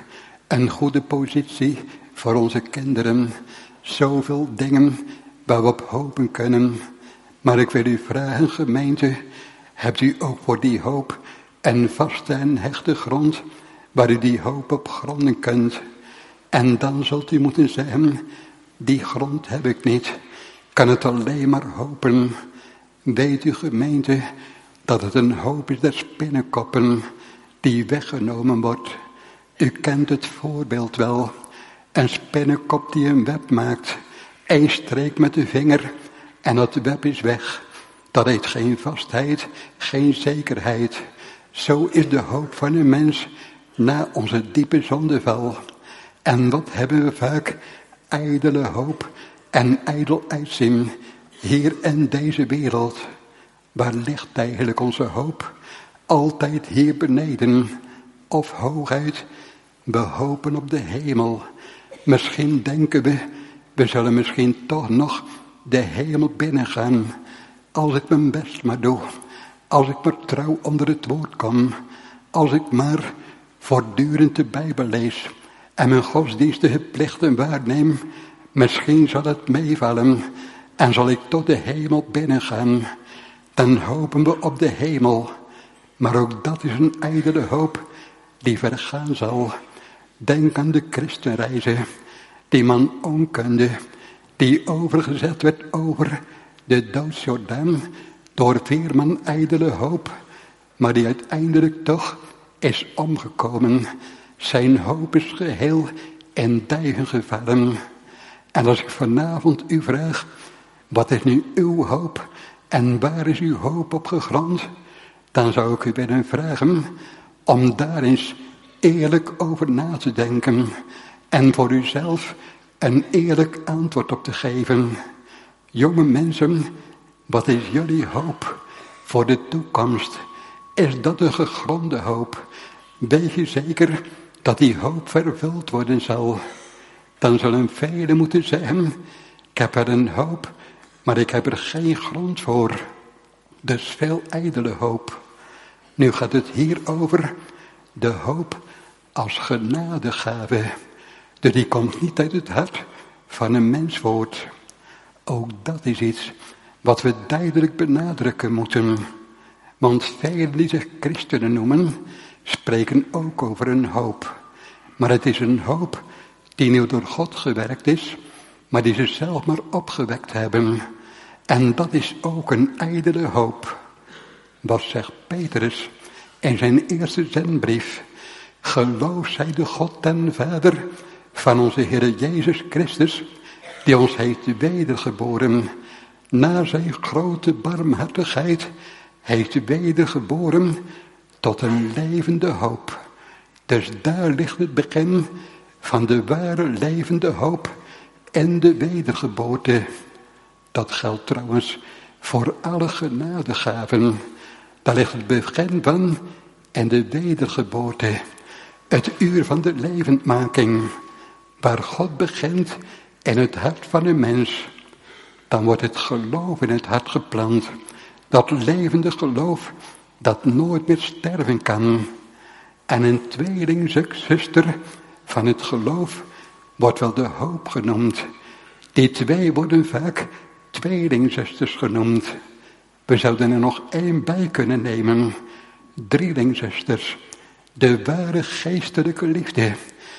een goede positie voor onze kinderen. Zoveel dingen waar we op hopen kunnen. Maar ik wil u vragen, gemeente, hebt u ook voor die hoop een vaste en hechte grond waar u die hoop op gronden kunt? En dan zult u moeten zeggen, die grond heb ik niet, kan het alleen maar hopen. Weet u, gemeente, dat het een hoop is der spinnenkoppen die weggenomen wordt. U kent het voorbeeld wel. Een spinnenkop die een web maakt. 1 streek met de vinger en dat web is weg. Dat heeft geen vastheid, geen zekerheid. Zo is de hoop van een mens na onze diepe zondeval. En wat hebben we vaak? Ijdele hoop en ijdel uitzien hier in deze wereld. Waar ligt eigenlijk onze hoop? Altijd hier beneden of hooguit? We hopen op de hemel. Misschien denken we zullen misschien toch nog de hemel binnengaan. Als ik mijn best maar doe. Als ik maar trouw onder het woord kom. Als ik maar voortdurend de Bijbel lees. En mijn godsdienstige plichten waarneem. Misschien zal het meevallen. En zal ik tot de hemel binnengaan. Dan hopen we op de hemel. Maar ook dat is een ijdele hoop die vergaan zal. Denk aan de christenreizen. Die man onkunde. Die overgezet werd over de doodsjordaan. Door veerman ijdele hoop. Maar die uiteindelijk toch is omgekomen. Zijn hoop is geheel in duigen gevallen. En als ik vanavond u vraag. Wat is nu uw hoop? En waar is uw hoop op gegrond? Dan zou ik u willen vragen om daar eens eerlijk over na te denken. En voor uzelf een eerlijk antwoord op te geven. Jonge mensen, wat is jullie hoop voor de toekomst? Is dat een gegronde hoop? Weet je zeker dat die hoop vervuld worden zal? Dan zullen velen moeten zeggen, ik heb er een hoop, maar ik heb er geen grond voor. Dus veel ijdele hoop. Nu gaat het hier over de hoop als genadegave. Dus die komt niet uit het hart van een menswoord. Ook dat is iets wat we duidelijk benadrukken moeten. Want velen die zich christenen noemen, spreken ook over een hoop. Maar het is een hoop die nu door God gewerkt is, maar die ze zelf maar opgewekt hebben. En dat is ook een ijdele hoop. Wat zegt Petrus in zijn eerste zendbrief? Geloof zij de God en Vader van onze Heer Jezus Christus, die ons heeft wedergeboren. Na zijn grote barmhartigheid heeft wedergeboren tot een levende hoop. Dus daar ligt het begin van de ware levende hoop en de wedergeboorte. Dat geldt trouwens voor alle genadegaven. Daar ligt het begin van en de wedergeboorte. Het uur van de levendmaking. Waar God begint in het hart van een mens. Dan wordt het geloof in het hart geplant. Dat levende geloof dat nooit meer sterven kan. En een tweelingzuster van het geloof wordt wel de hoop genoemd. Die twee worden vaak tweelingzusters genoemd. We zouden er nog 1 bij kunnen nemen. Drielingzusters. De ware geestelijke liefde.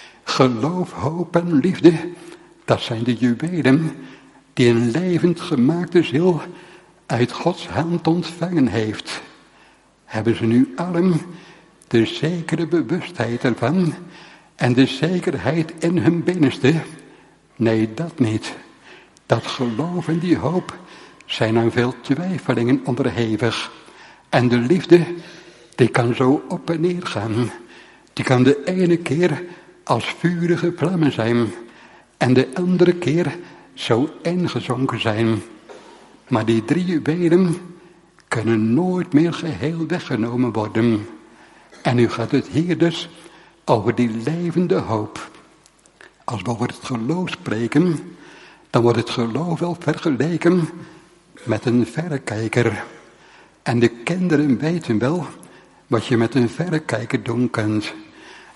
Geloof, hoop en liefde. Dat zijn de juwelen die een levend gemaakte ziel uit Gods hand ontvangen heeft. Hebben ze nu allen de zekere bewustheid ervan en de zekerheid in hun binnenste? Nee, dat niet. Dat geloof en die hoop zijn aan veel twijfelingen onderhevig. En de liefde, die kan zo op en neer gaan. Die kan de ene keer als vurige vlammen zijn en de andere keer zo ingezonken zijn. Maar die 3 juwelen kunnen nooit meer geheel weggenomen worden. En nu gaat het hier dus over die levende hoop. Als we over het geloof spreken, dan wordt het geloof wel vergeleken met een verrekijker. En de kinderen weten wel wat je met een verrekijker doen kunt.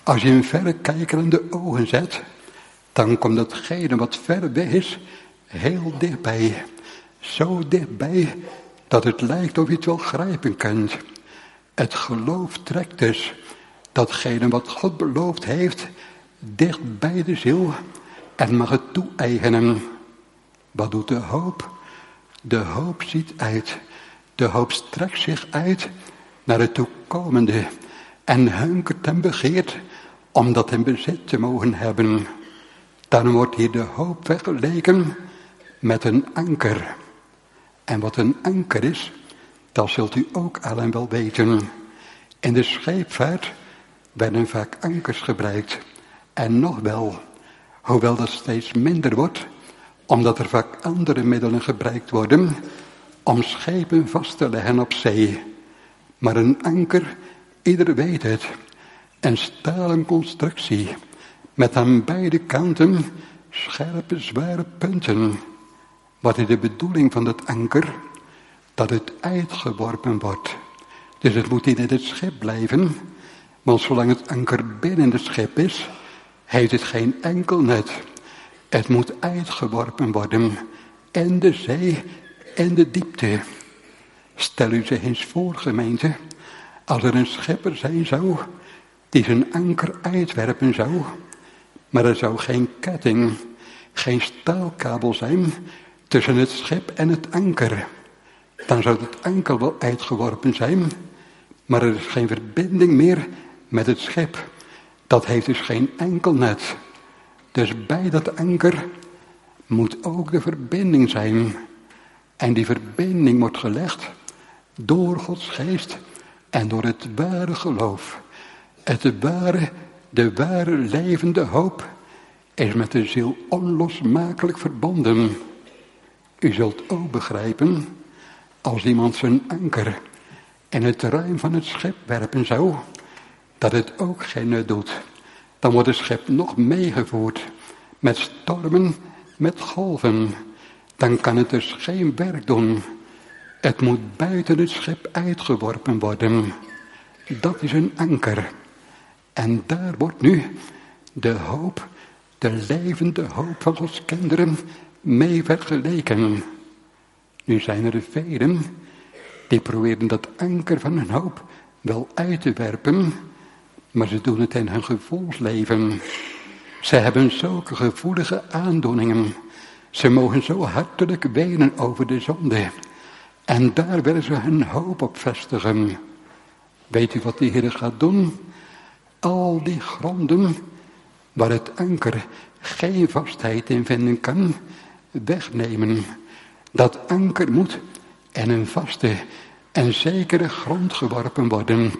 Als je een verrekijker in de ogen zet, dan komt datgene wat ver weg is heel dichtbij. Zo dichtbij dat het lijkt of je het wel grijpen kunt. Het geloof trekt dus datgene wat God beloofd heeft dicht bij de ziel en mag het toe-eigenen. Wat doet de hoop? De hoop ziet uit. De hoop strekt zich uit naar het toekomende en hunkert en begeert om dat in bezit te mogen hebben. Daarom wordt hier de hoop vergeleken met een anker. En wat een anker is, dat zult u ook allen wel weten. In de scheepvaart werden vaak ankers gebruikt. En nog wel, hoewel dat steeds minder wordt, omdat er vaak andere middelen gebruikt worden om schepen vast te leggen op zee. Maar een anker, ieder weet het, een stalen constructie met aan beide kanten scherpe, zware punten. Wat is de bedoeling van dat anker? Dat het uitgeworpen wordt. Dus het moet in het schip blijven, want zolang het anker binnen het schip is, heeft het geen enkel nut. Het moet uitgeworpen worden in de zee, in de diepte. Stel u zich eens voor, gemeente, als er een schipper zijn zou die zijn anker uitwerpen zou, maar er zou geen ketting, geen staalkabel zijn tussen het schip en het anker. Dan zou het anker wel uitgeworpen zijn, maar er is geen verbinding meer met het schip. Dat heeft dus geen enkel nut. Dus bij dat anker moet ook de verbinding zijn. En die verbinding wordt gelegd door Gods geest en door het ware geloof. De ware levende hoop is met de ziel onlosmakelijk verbonden. U zult ook begrijpen, als iemand zijn anker in het ruim van het schip werpen zou, dat het ook geen nut doet. Dan wordt het schip nog meegevoerd met stormen, met golven. Dan kan het dus geen werk doen. Het moet buiten het schip uitgeworpen worden. Dat is een anker. En daar wordt nu de hoop, de levende hoop van Gods kinderen mee vergeleken. Nu zijn er velen die proberen dat anker van hun hoop wel uit te werpen, maar ze doen het in hun gevoelsleven. Ze hebben zulke gevoelige aandoeningen. Ze mogen zo hartelijk wenen over de zonde. En daar willen ze hun hoop op vestigen. Weet u wat de Heer gaat doen? Al die gronden waar het anker geen vastheid in vinden kan, wegnemen. Dat anker moet in een vaste en zekere grond geworpen worden.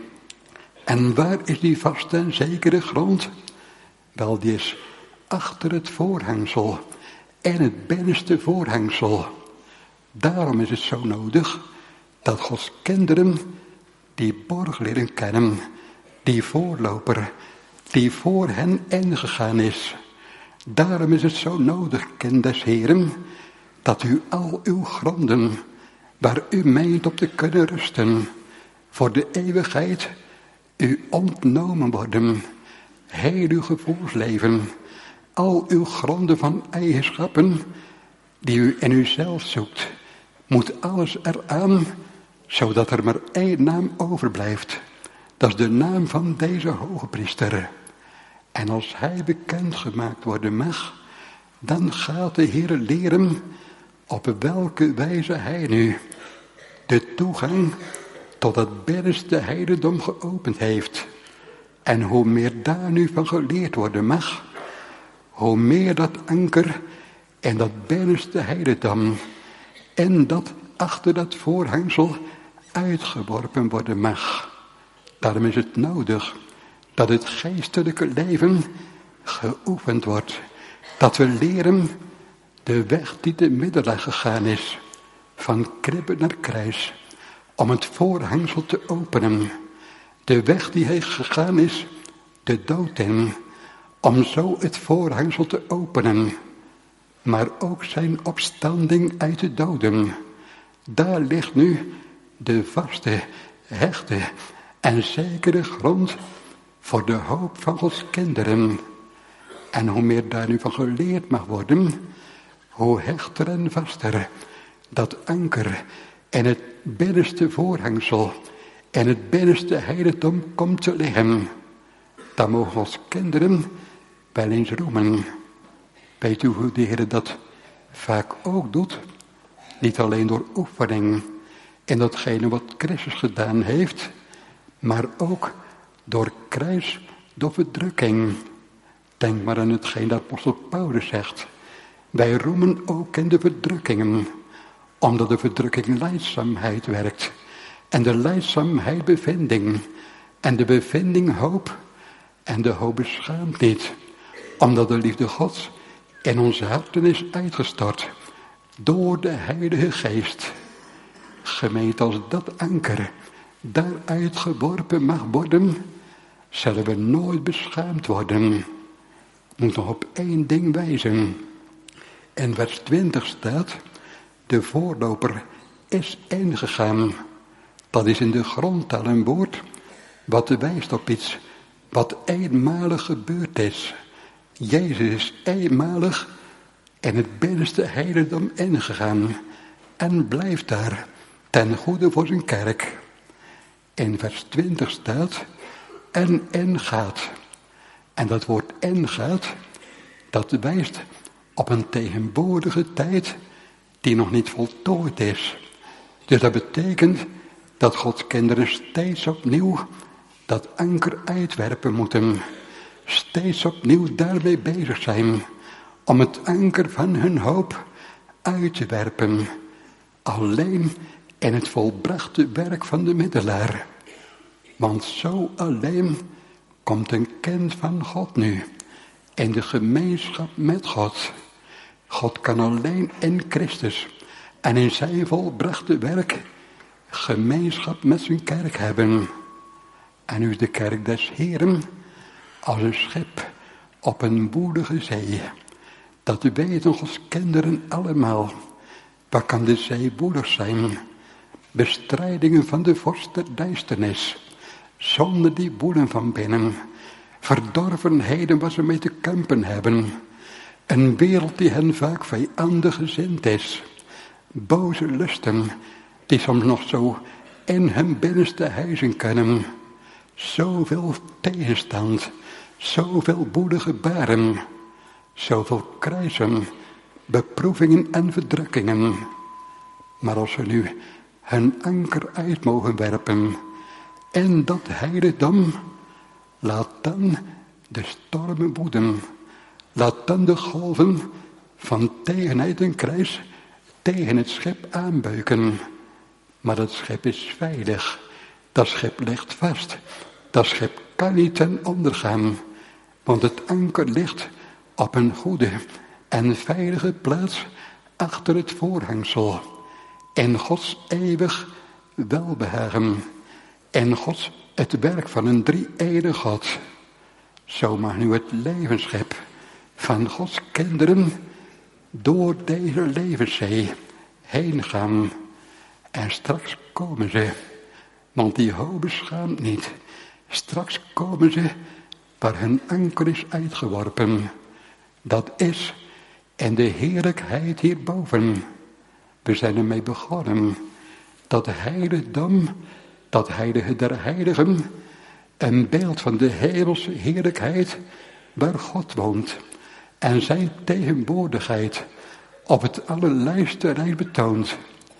En waar is die vaste en zekere grond? Wel, die is achter het voorhangsel, in het binnenste voorhangsel. Daarom is het zo nodig dat Gods kinderen die borg leren kennen, die voorloper, die voor hen ingegaan is. Daarom is het zo nodig, kind des Heren, dat u al uw gronden, waar u meent op te kunnen rusten, voor de eeuwigheid u ontnomen worden. Heel uw gevoelsleven, al uw gronden van eigenschappen, die u in uzelf zoekt, moet alles eraan, zodat er maar één naam overblijft. Dat is de naam van deze hogepriester. En als hij bekendgemaakt worden mag, dan gaat de Heer leren op welke wijze hij nu de toegang tot het binnenste heiligdom geopend heeft. En hoe meer daar nu van geleerd worden mag, hoe meer dat anker en dat binnenste heiligdom en dat achter dat voorhangsel uitgeworpen worden mag. Daarom is het nodig dat het geestelijke leven geoefend wordt. Dat we leren de weg die te midden gegaan is, van kribbe naar kruis, om het voorhangsel te openen. De weg die hij gegaan is, de dood in, om zo het voorhangsel te openen. Maar ook zijn opstanding uit de doden. Daar ligt nu de vaste, hechte en zekere grond voor de hoop van Gods kinderen. En hoe meer daar nu van geleerd mag worden, hoe hechter en vaster dat anker en het binnenste voorhangsel en het binnenste heiligdom komt te liggen. Dan mogen Gods kinderen wel eens roemen. Weet u hoe de Heer dat vaak ook doet? Niet alleen door oefening in datgene wat Christus gedaan heeft, maar ook door kruis, door verdrukking. Denk maar aan hetgeen dat apostel Paulus zegt. Wij roemen ook in de verdrukkingen, omdat de verdrukking lijdzaamheid werkt. En de lijdzaamheid bevinding. En de bevinding hoop. En de hoop beschaamt niet, omdat de liefde Gods in onze harten is uitgestort door de Heilige Geest. Gemeente, als dat anker daaruit geworpen mag worden, zullen we nooit beschaamd worden. Ik moet nog op één ding wijzen. In vers 20 staat, de voorloper is ingegaan. Dat is in de grondtaal een woord wat wijst op iets wat eenmalig gebeurd is. Jezus is eenmalig in het binnenste heiligdom ingegaan en blijft daar ten goede voor zijn kerk. In vers 20 staat, en ingaat. En dat woord ingaat, dat wijst op een tegenwoordige tijd die nog niet voltooid is. Dus dat betekent dat Gods kinderen steeds opnieuw dat anker uitwerpen moeten. Steeds opnieuw daarmee bezig zijn om het anker van hun hoop uit te werpen. Alleen in het volbrachte werk van de middelaar. Want zo alleen komt een kind van God nu in de gemeenschap met God. God kan alleen in Christus en in zijn volbrachte werk gemeenschap met zijn kerk hebben. En nu is de kerk des Heeren als een schip op een woelige zee. Dat weten Gods kinderen allemaal. Waar kan de zee woelig zijn? Bestrijdingen van de vorst der duisternis. Zonden die woeden van binnen. Verdorvenheden waar ze mee te kampen hebben. Een wereld die hen vaak vijandig gezind is. Boze lusten die soms nog zo in hun binnenste huizen kunnen. Zoveel tegenstand. Zoveel woelige baren. Zoveel kruisen. Beproevingen en verdrukkingen. Maar als we nu hun anker uit mogen werpen en dat heiligdom, laat dan de stormen woeden. Laat dan de golven van tegenheid en kruis tegen het schip aanbeuken. Maar dat schip is veilig. Dat schip ligt vast. Dat schip kan niet ten onder gaan. Want het anker ligt op een goede en veilige plaats achter het voorhangsel. En Gods eeuwig welbehagen. En Gods het werk van een drie-enige God. Zo mag nu het levensschip van Gods kinderen door deze levenszee heen gaan. En straks komen ze, want die hoop beschaamt niet. Straks komen ze waar hun anker is uitgeworpen. Dat is in de heerlijkheid hierboven. We zijn ermee begonnen. Dat heiligdom, dat heilige der heiligen, een beeld van de hemelse heerlijkheid waar God woont. En zijn tegenwoordigheid op het allerlijste rijk betoont.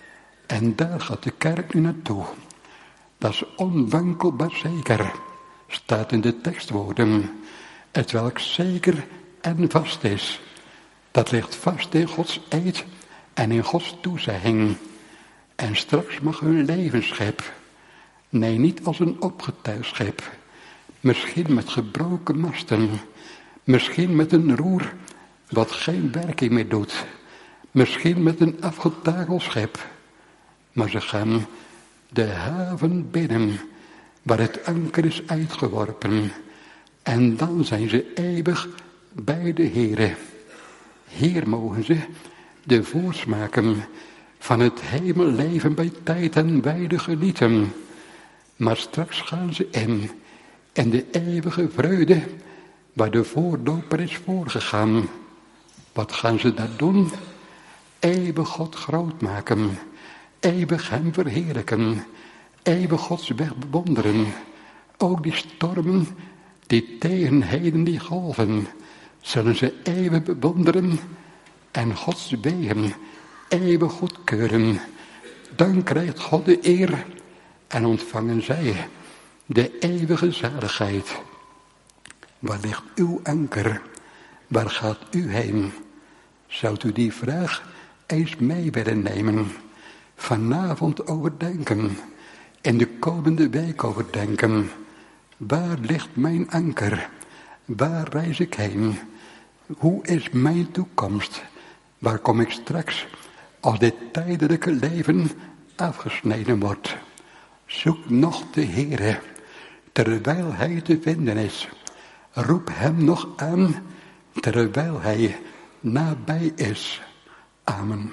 En daar gaat de kerk nu naartoe. Dat is onwankelbaar zeker, staat in de tekstwoorden. Het welk zeker en vast is. Dat ligt vast in Gods eed en in Gods toezegging. En straks mag hun levensschip, nee, niet als een opgetuigd schip, misschien met gebroken masten, misschien met een roer wat geen werking meer doet, misschien met een afgetakeld schip, maar ze gaan de haven binnen waar het anker is uitgeworpen en dan zijn ze eeuwig bij de Heere. Hier mogen ze de voorsmaken van het hemelleven bij tijd en wijde genieten. Maar straks gaan ze En de eeuwige vreugde waar de voorloper is voorgegaan. Wat gaan ze daar doen? Eeuwig God groot maken. Eeuwig hem verheerlijken. Eeuwig Gods weg bewonderen. Ook die stormen, die tegenheden, die golven, zullen ze eeuwig bewonderen en Gods wegen eeuwig goedkeuren. Dan krijgt God de eer en ontvangen zij de eeuwige zaligheid. Waar ligt uw anker? Waar gaat u heen? Zou u die vraag eens mee willen nemen? Vanavond overdenken. In de komende week overdenken. Waar ligt mijn anker? Waar reis ik heen? Hoe is mijn toekomst? Waar kom ik straks als dit tijdelijke leven afgesneden wordt? Zoek nog de Heere, terwijl hij te vinden is. Roep hem nog aan, terwijl hij nabij is. Amen.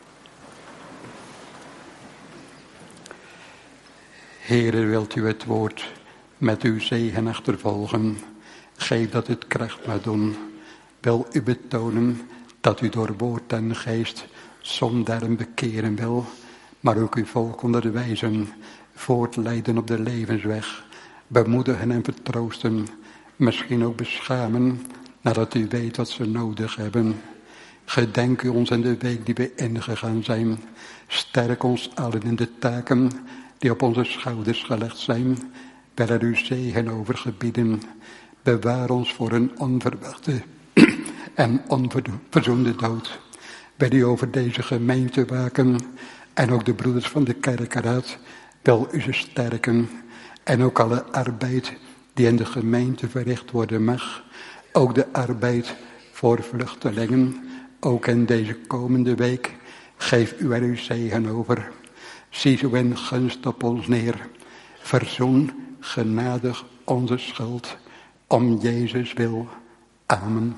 Heere, wilt u het woord met uw zegen achtervolgen? Geef dat het kracht mag doen. Wil u betonen dat u door woord en geest zondaren bekeren wil, maar ook uw volk onderwijzen, voortleiden op de levensweg, bemoedigen en vertroosten, misschien ook beschamen, nadat u weet wat ze nodig hebben. Gedenk u ons in de week die we ingegaan zijn. Sterk ons allen in de taken die op onze schouders gelegd zijn. Wil er uw zegen over gebieden. Bewaar ons voor een onverwachte en onverzoende dood. Wil u over deze gemeente waken en ook de broeders van de kerkenraad, wil u ze sterken. En ook alle arbeid die in de gemeente verricht worden mag. Ook de arbeid voor vluchtelingen. Ook in deze komende week. Geef u er uw zegen over. Zie zo in gunst op ons neer. Verzoen genadig onze schuld. Om Jezus wil. Amen.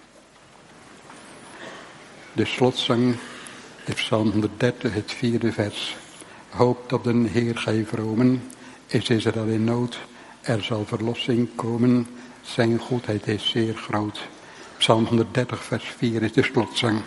De slotzang, de Psalm 130, het 4e vers. Hoopt op de Heer gij vromen. Is Israël in nood, er zal verlossing komen. Zijn goedheid is zeer groot. Psalm 130 vers 4 is de slotzang.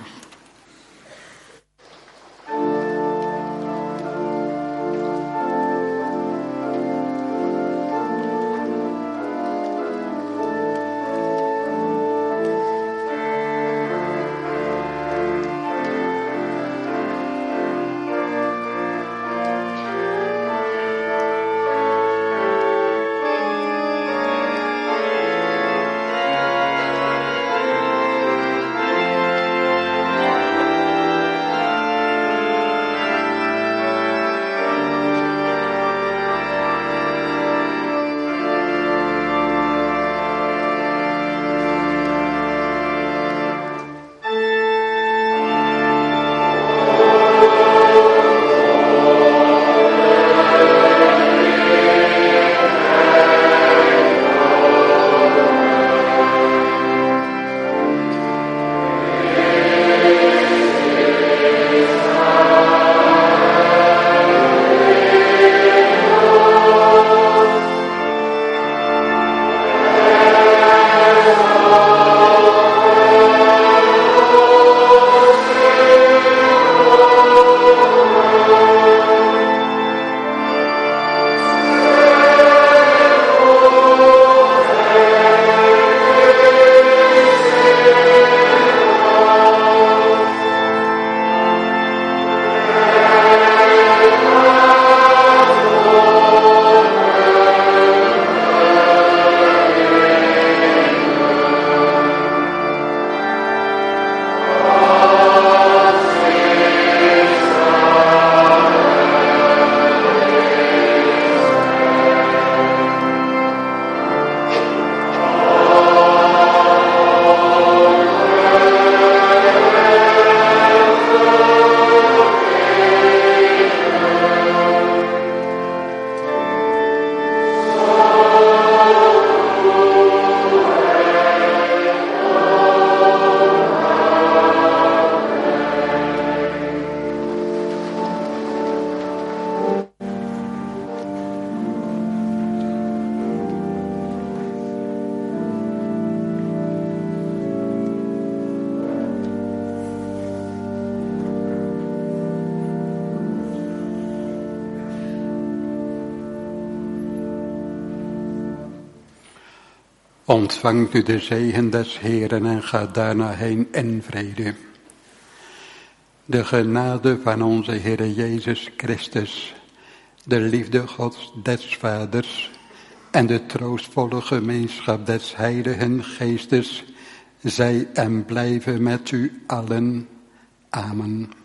Ontvangt u de zegen des Heeren en gaat daarna heen in vrede. De genade van onze Heere Jezus Christus, de liefde Gods des Vaders en de troostvolle gemeenschap des Heiligen Geestes, zij en blijven met u allen. Amen.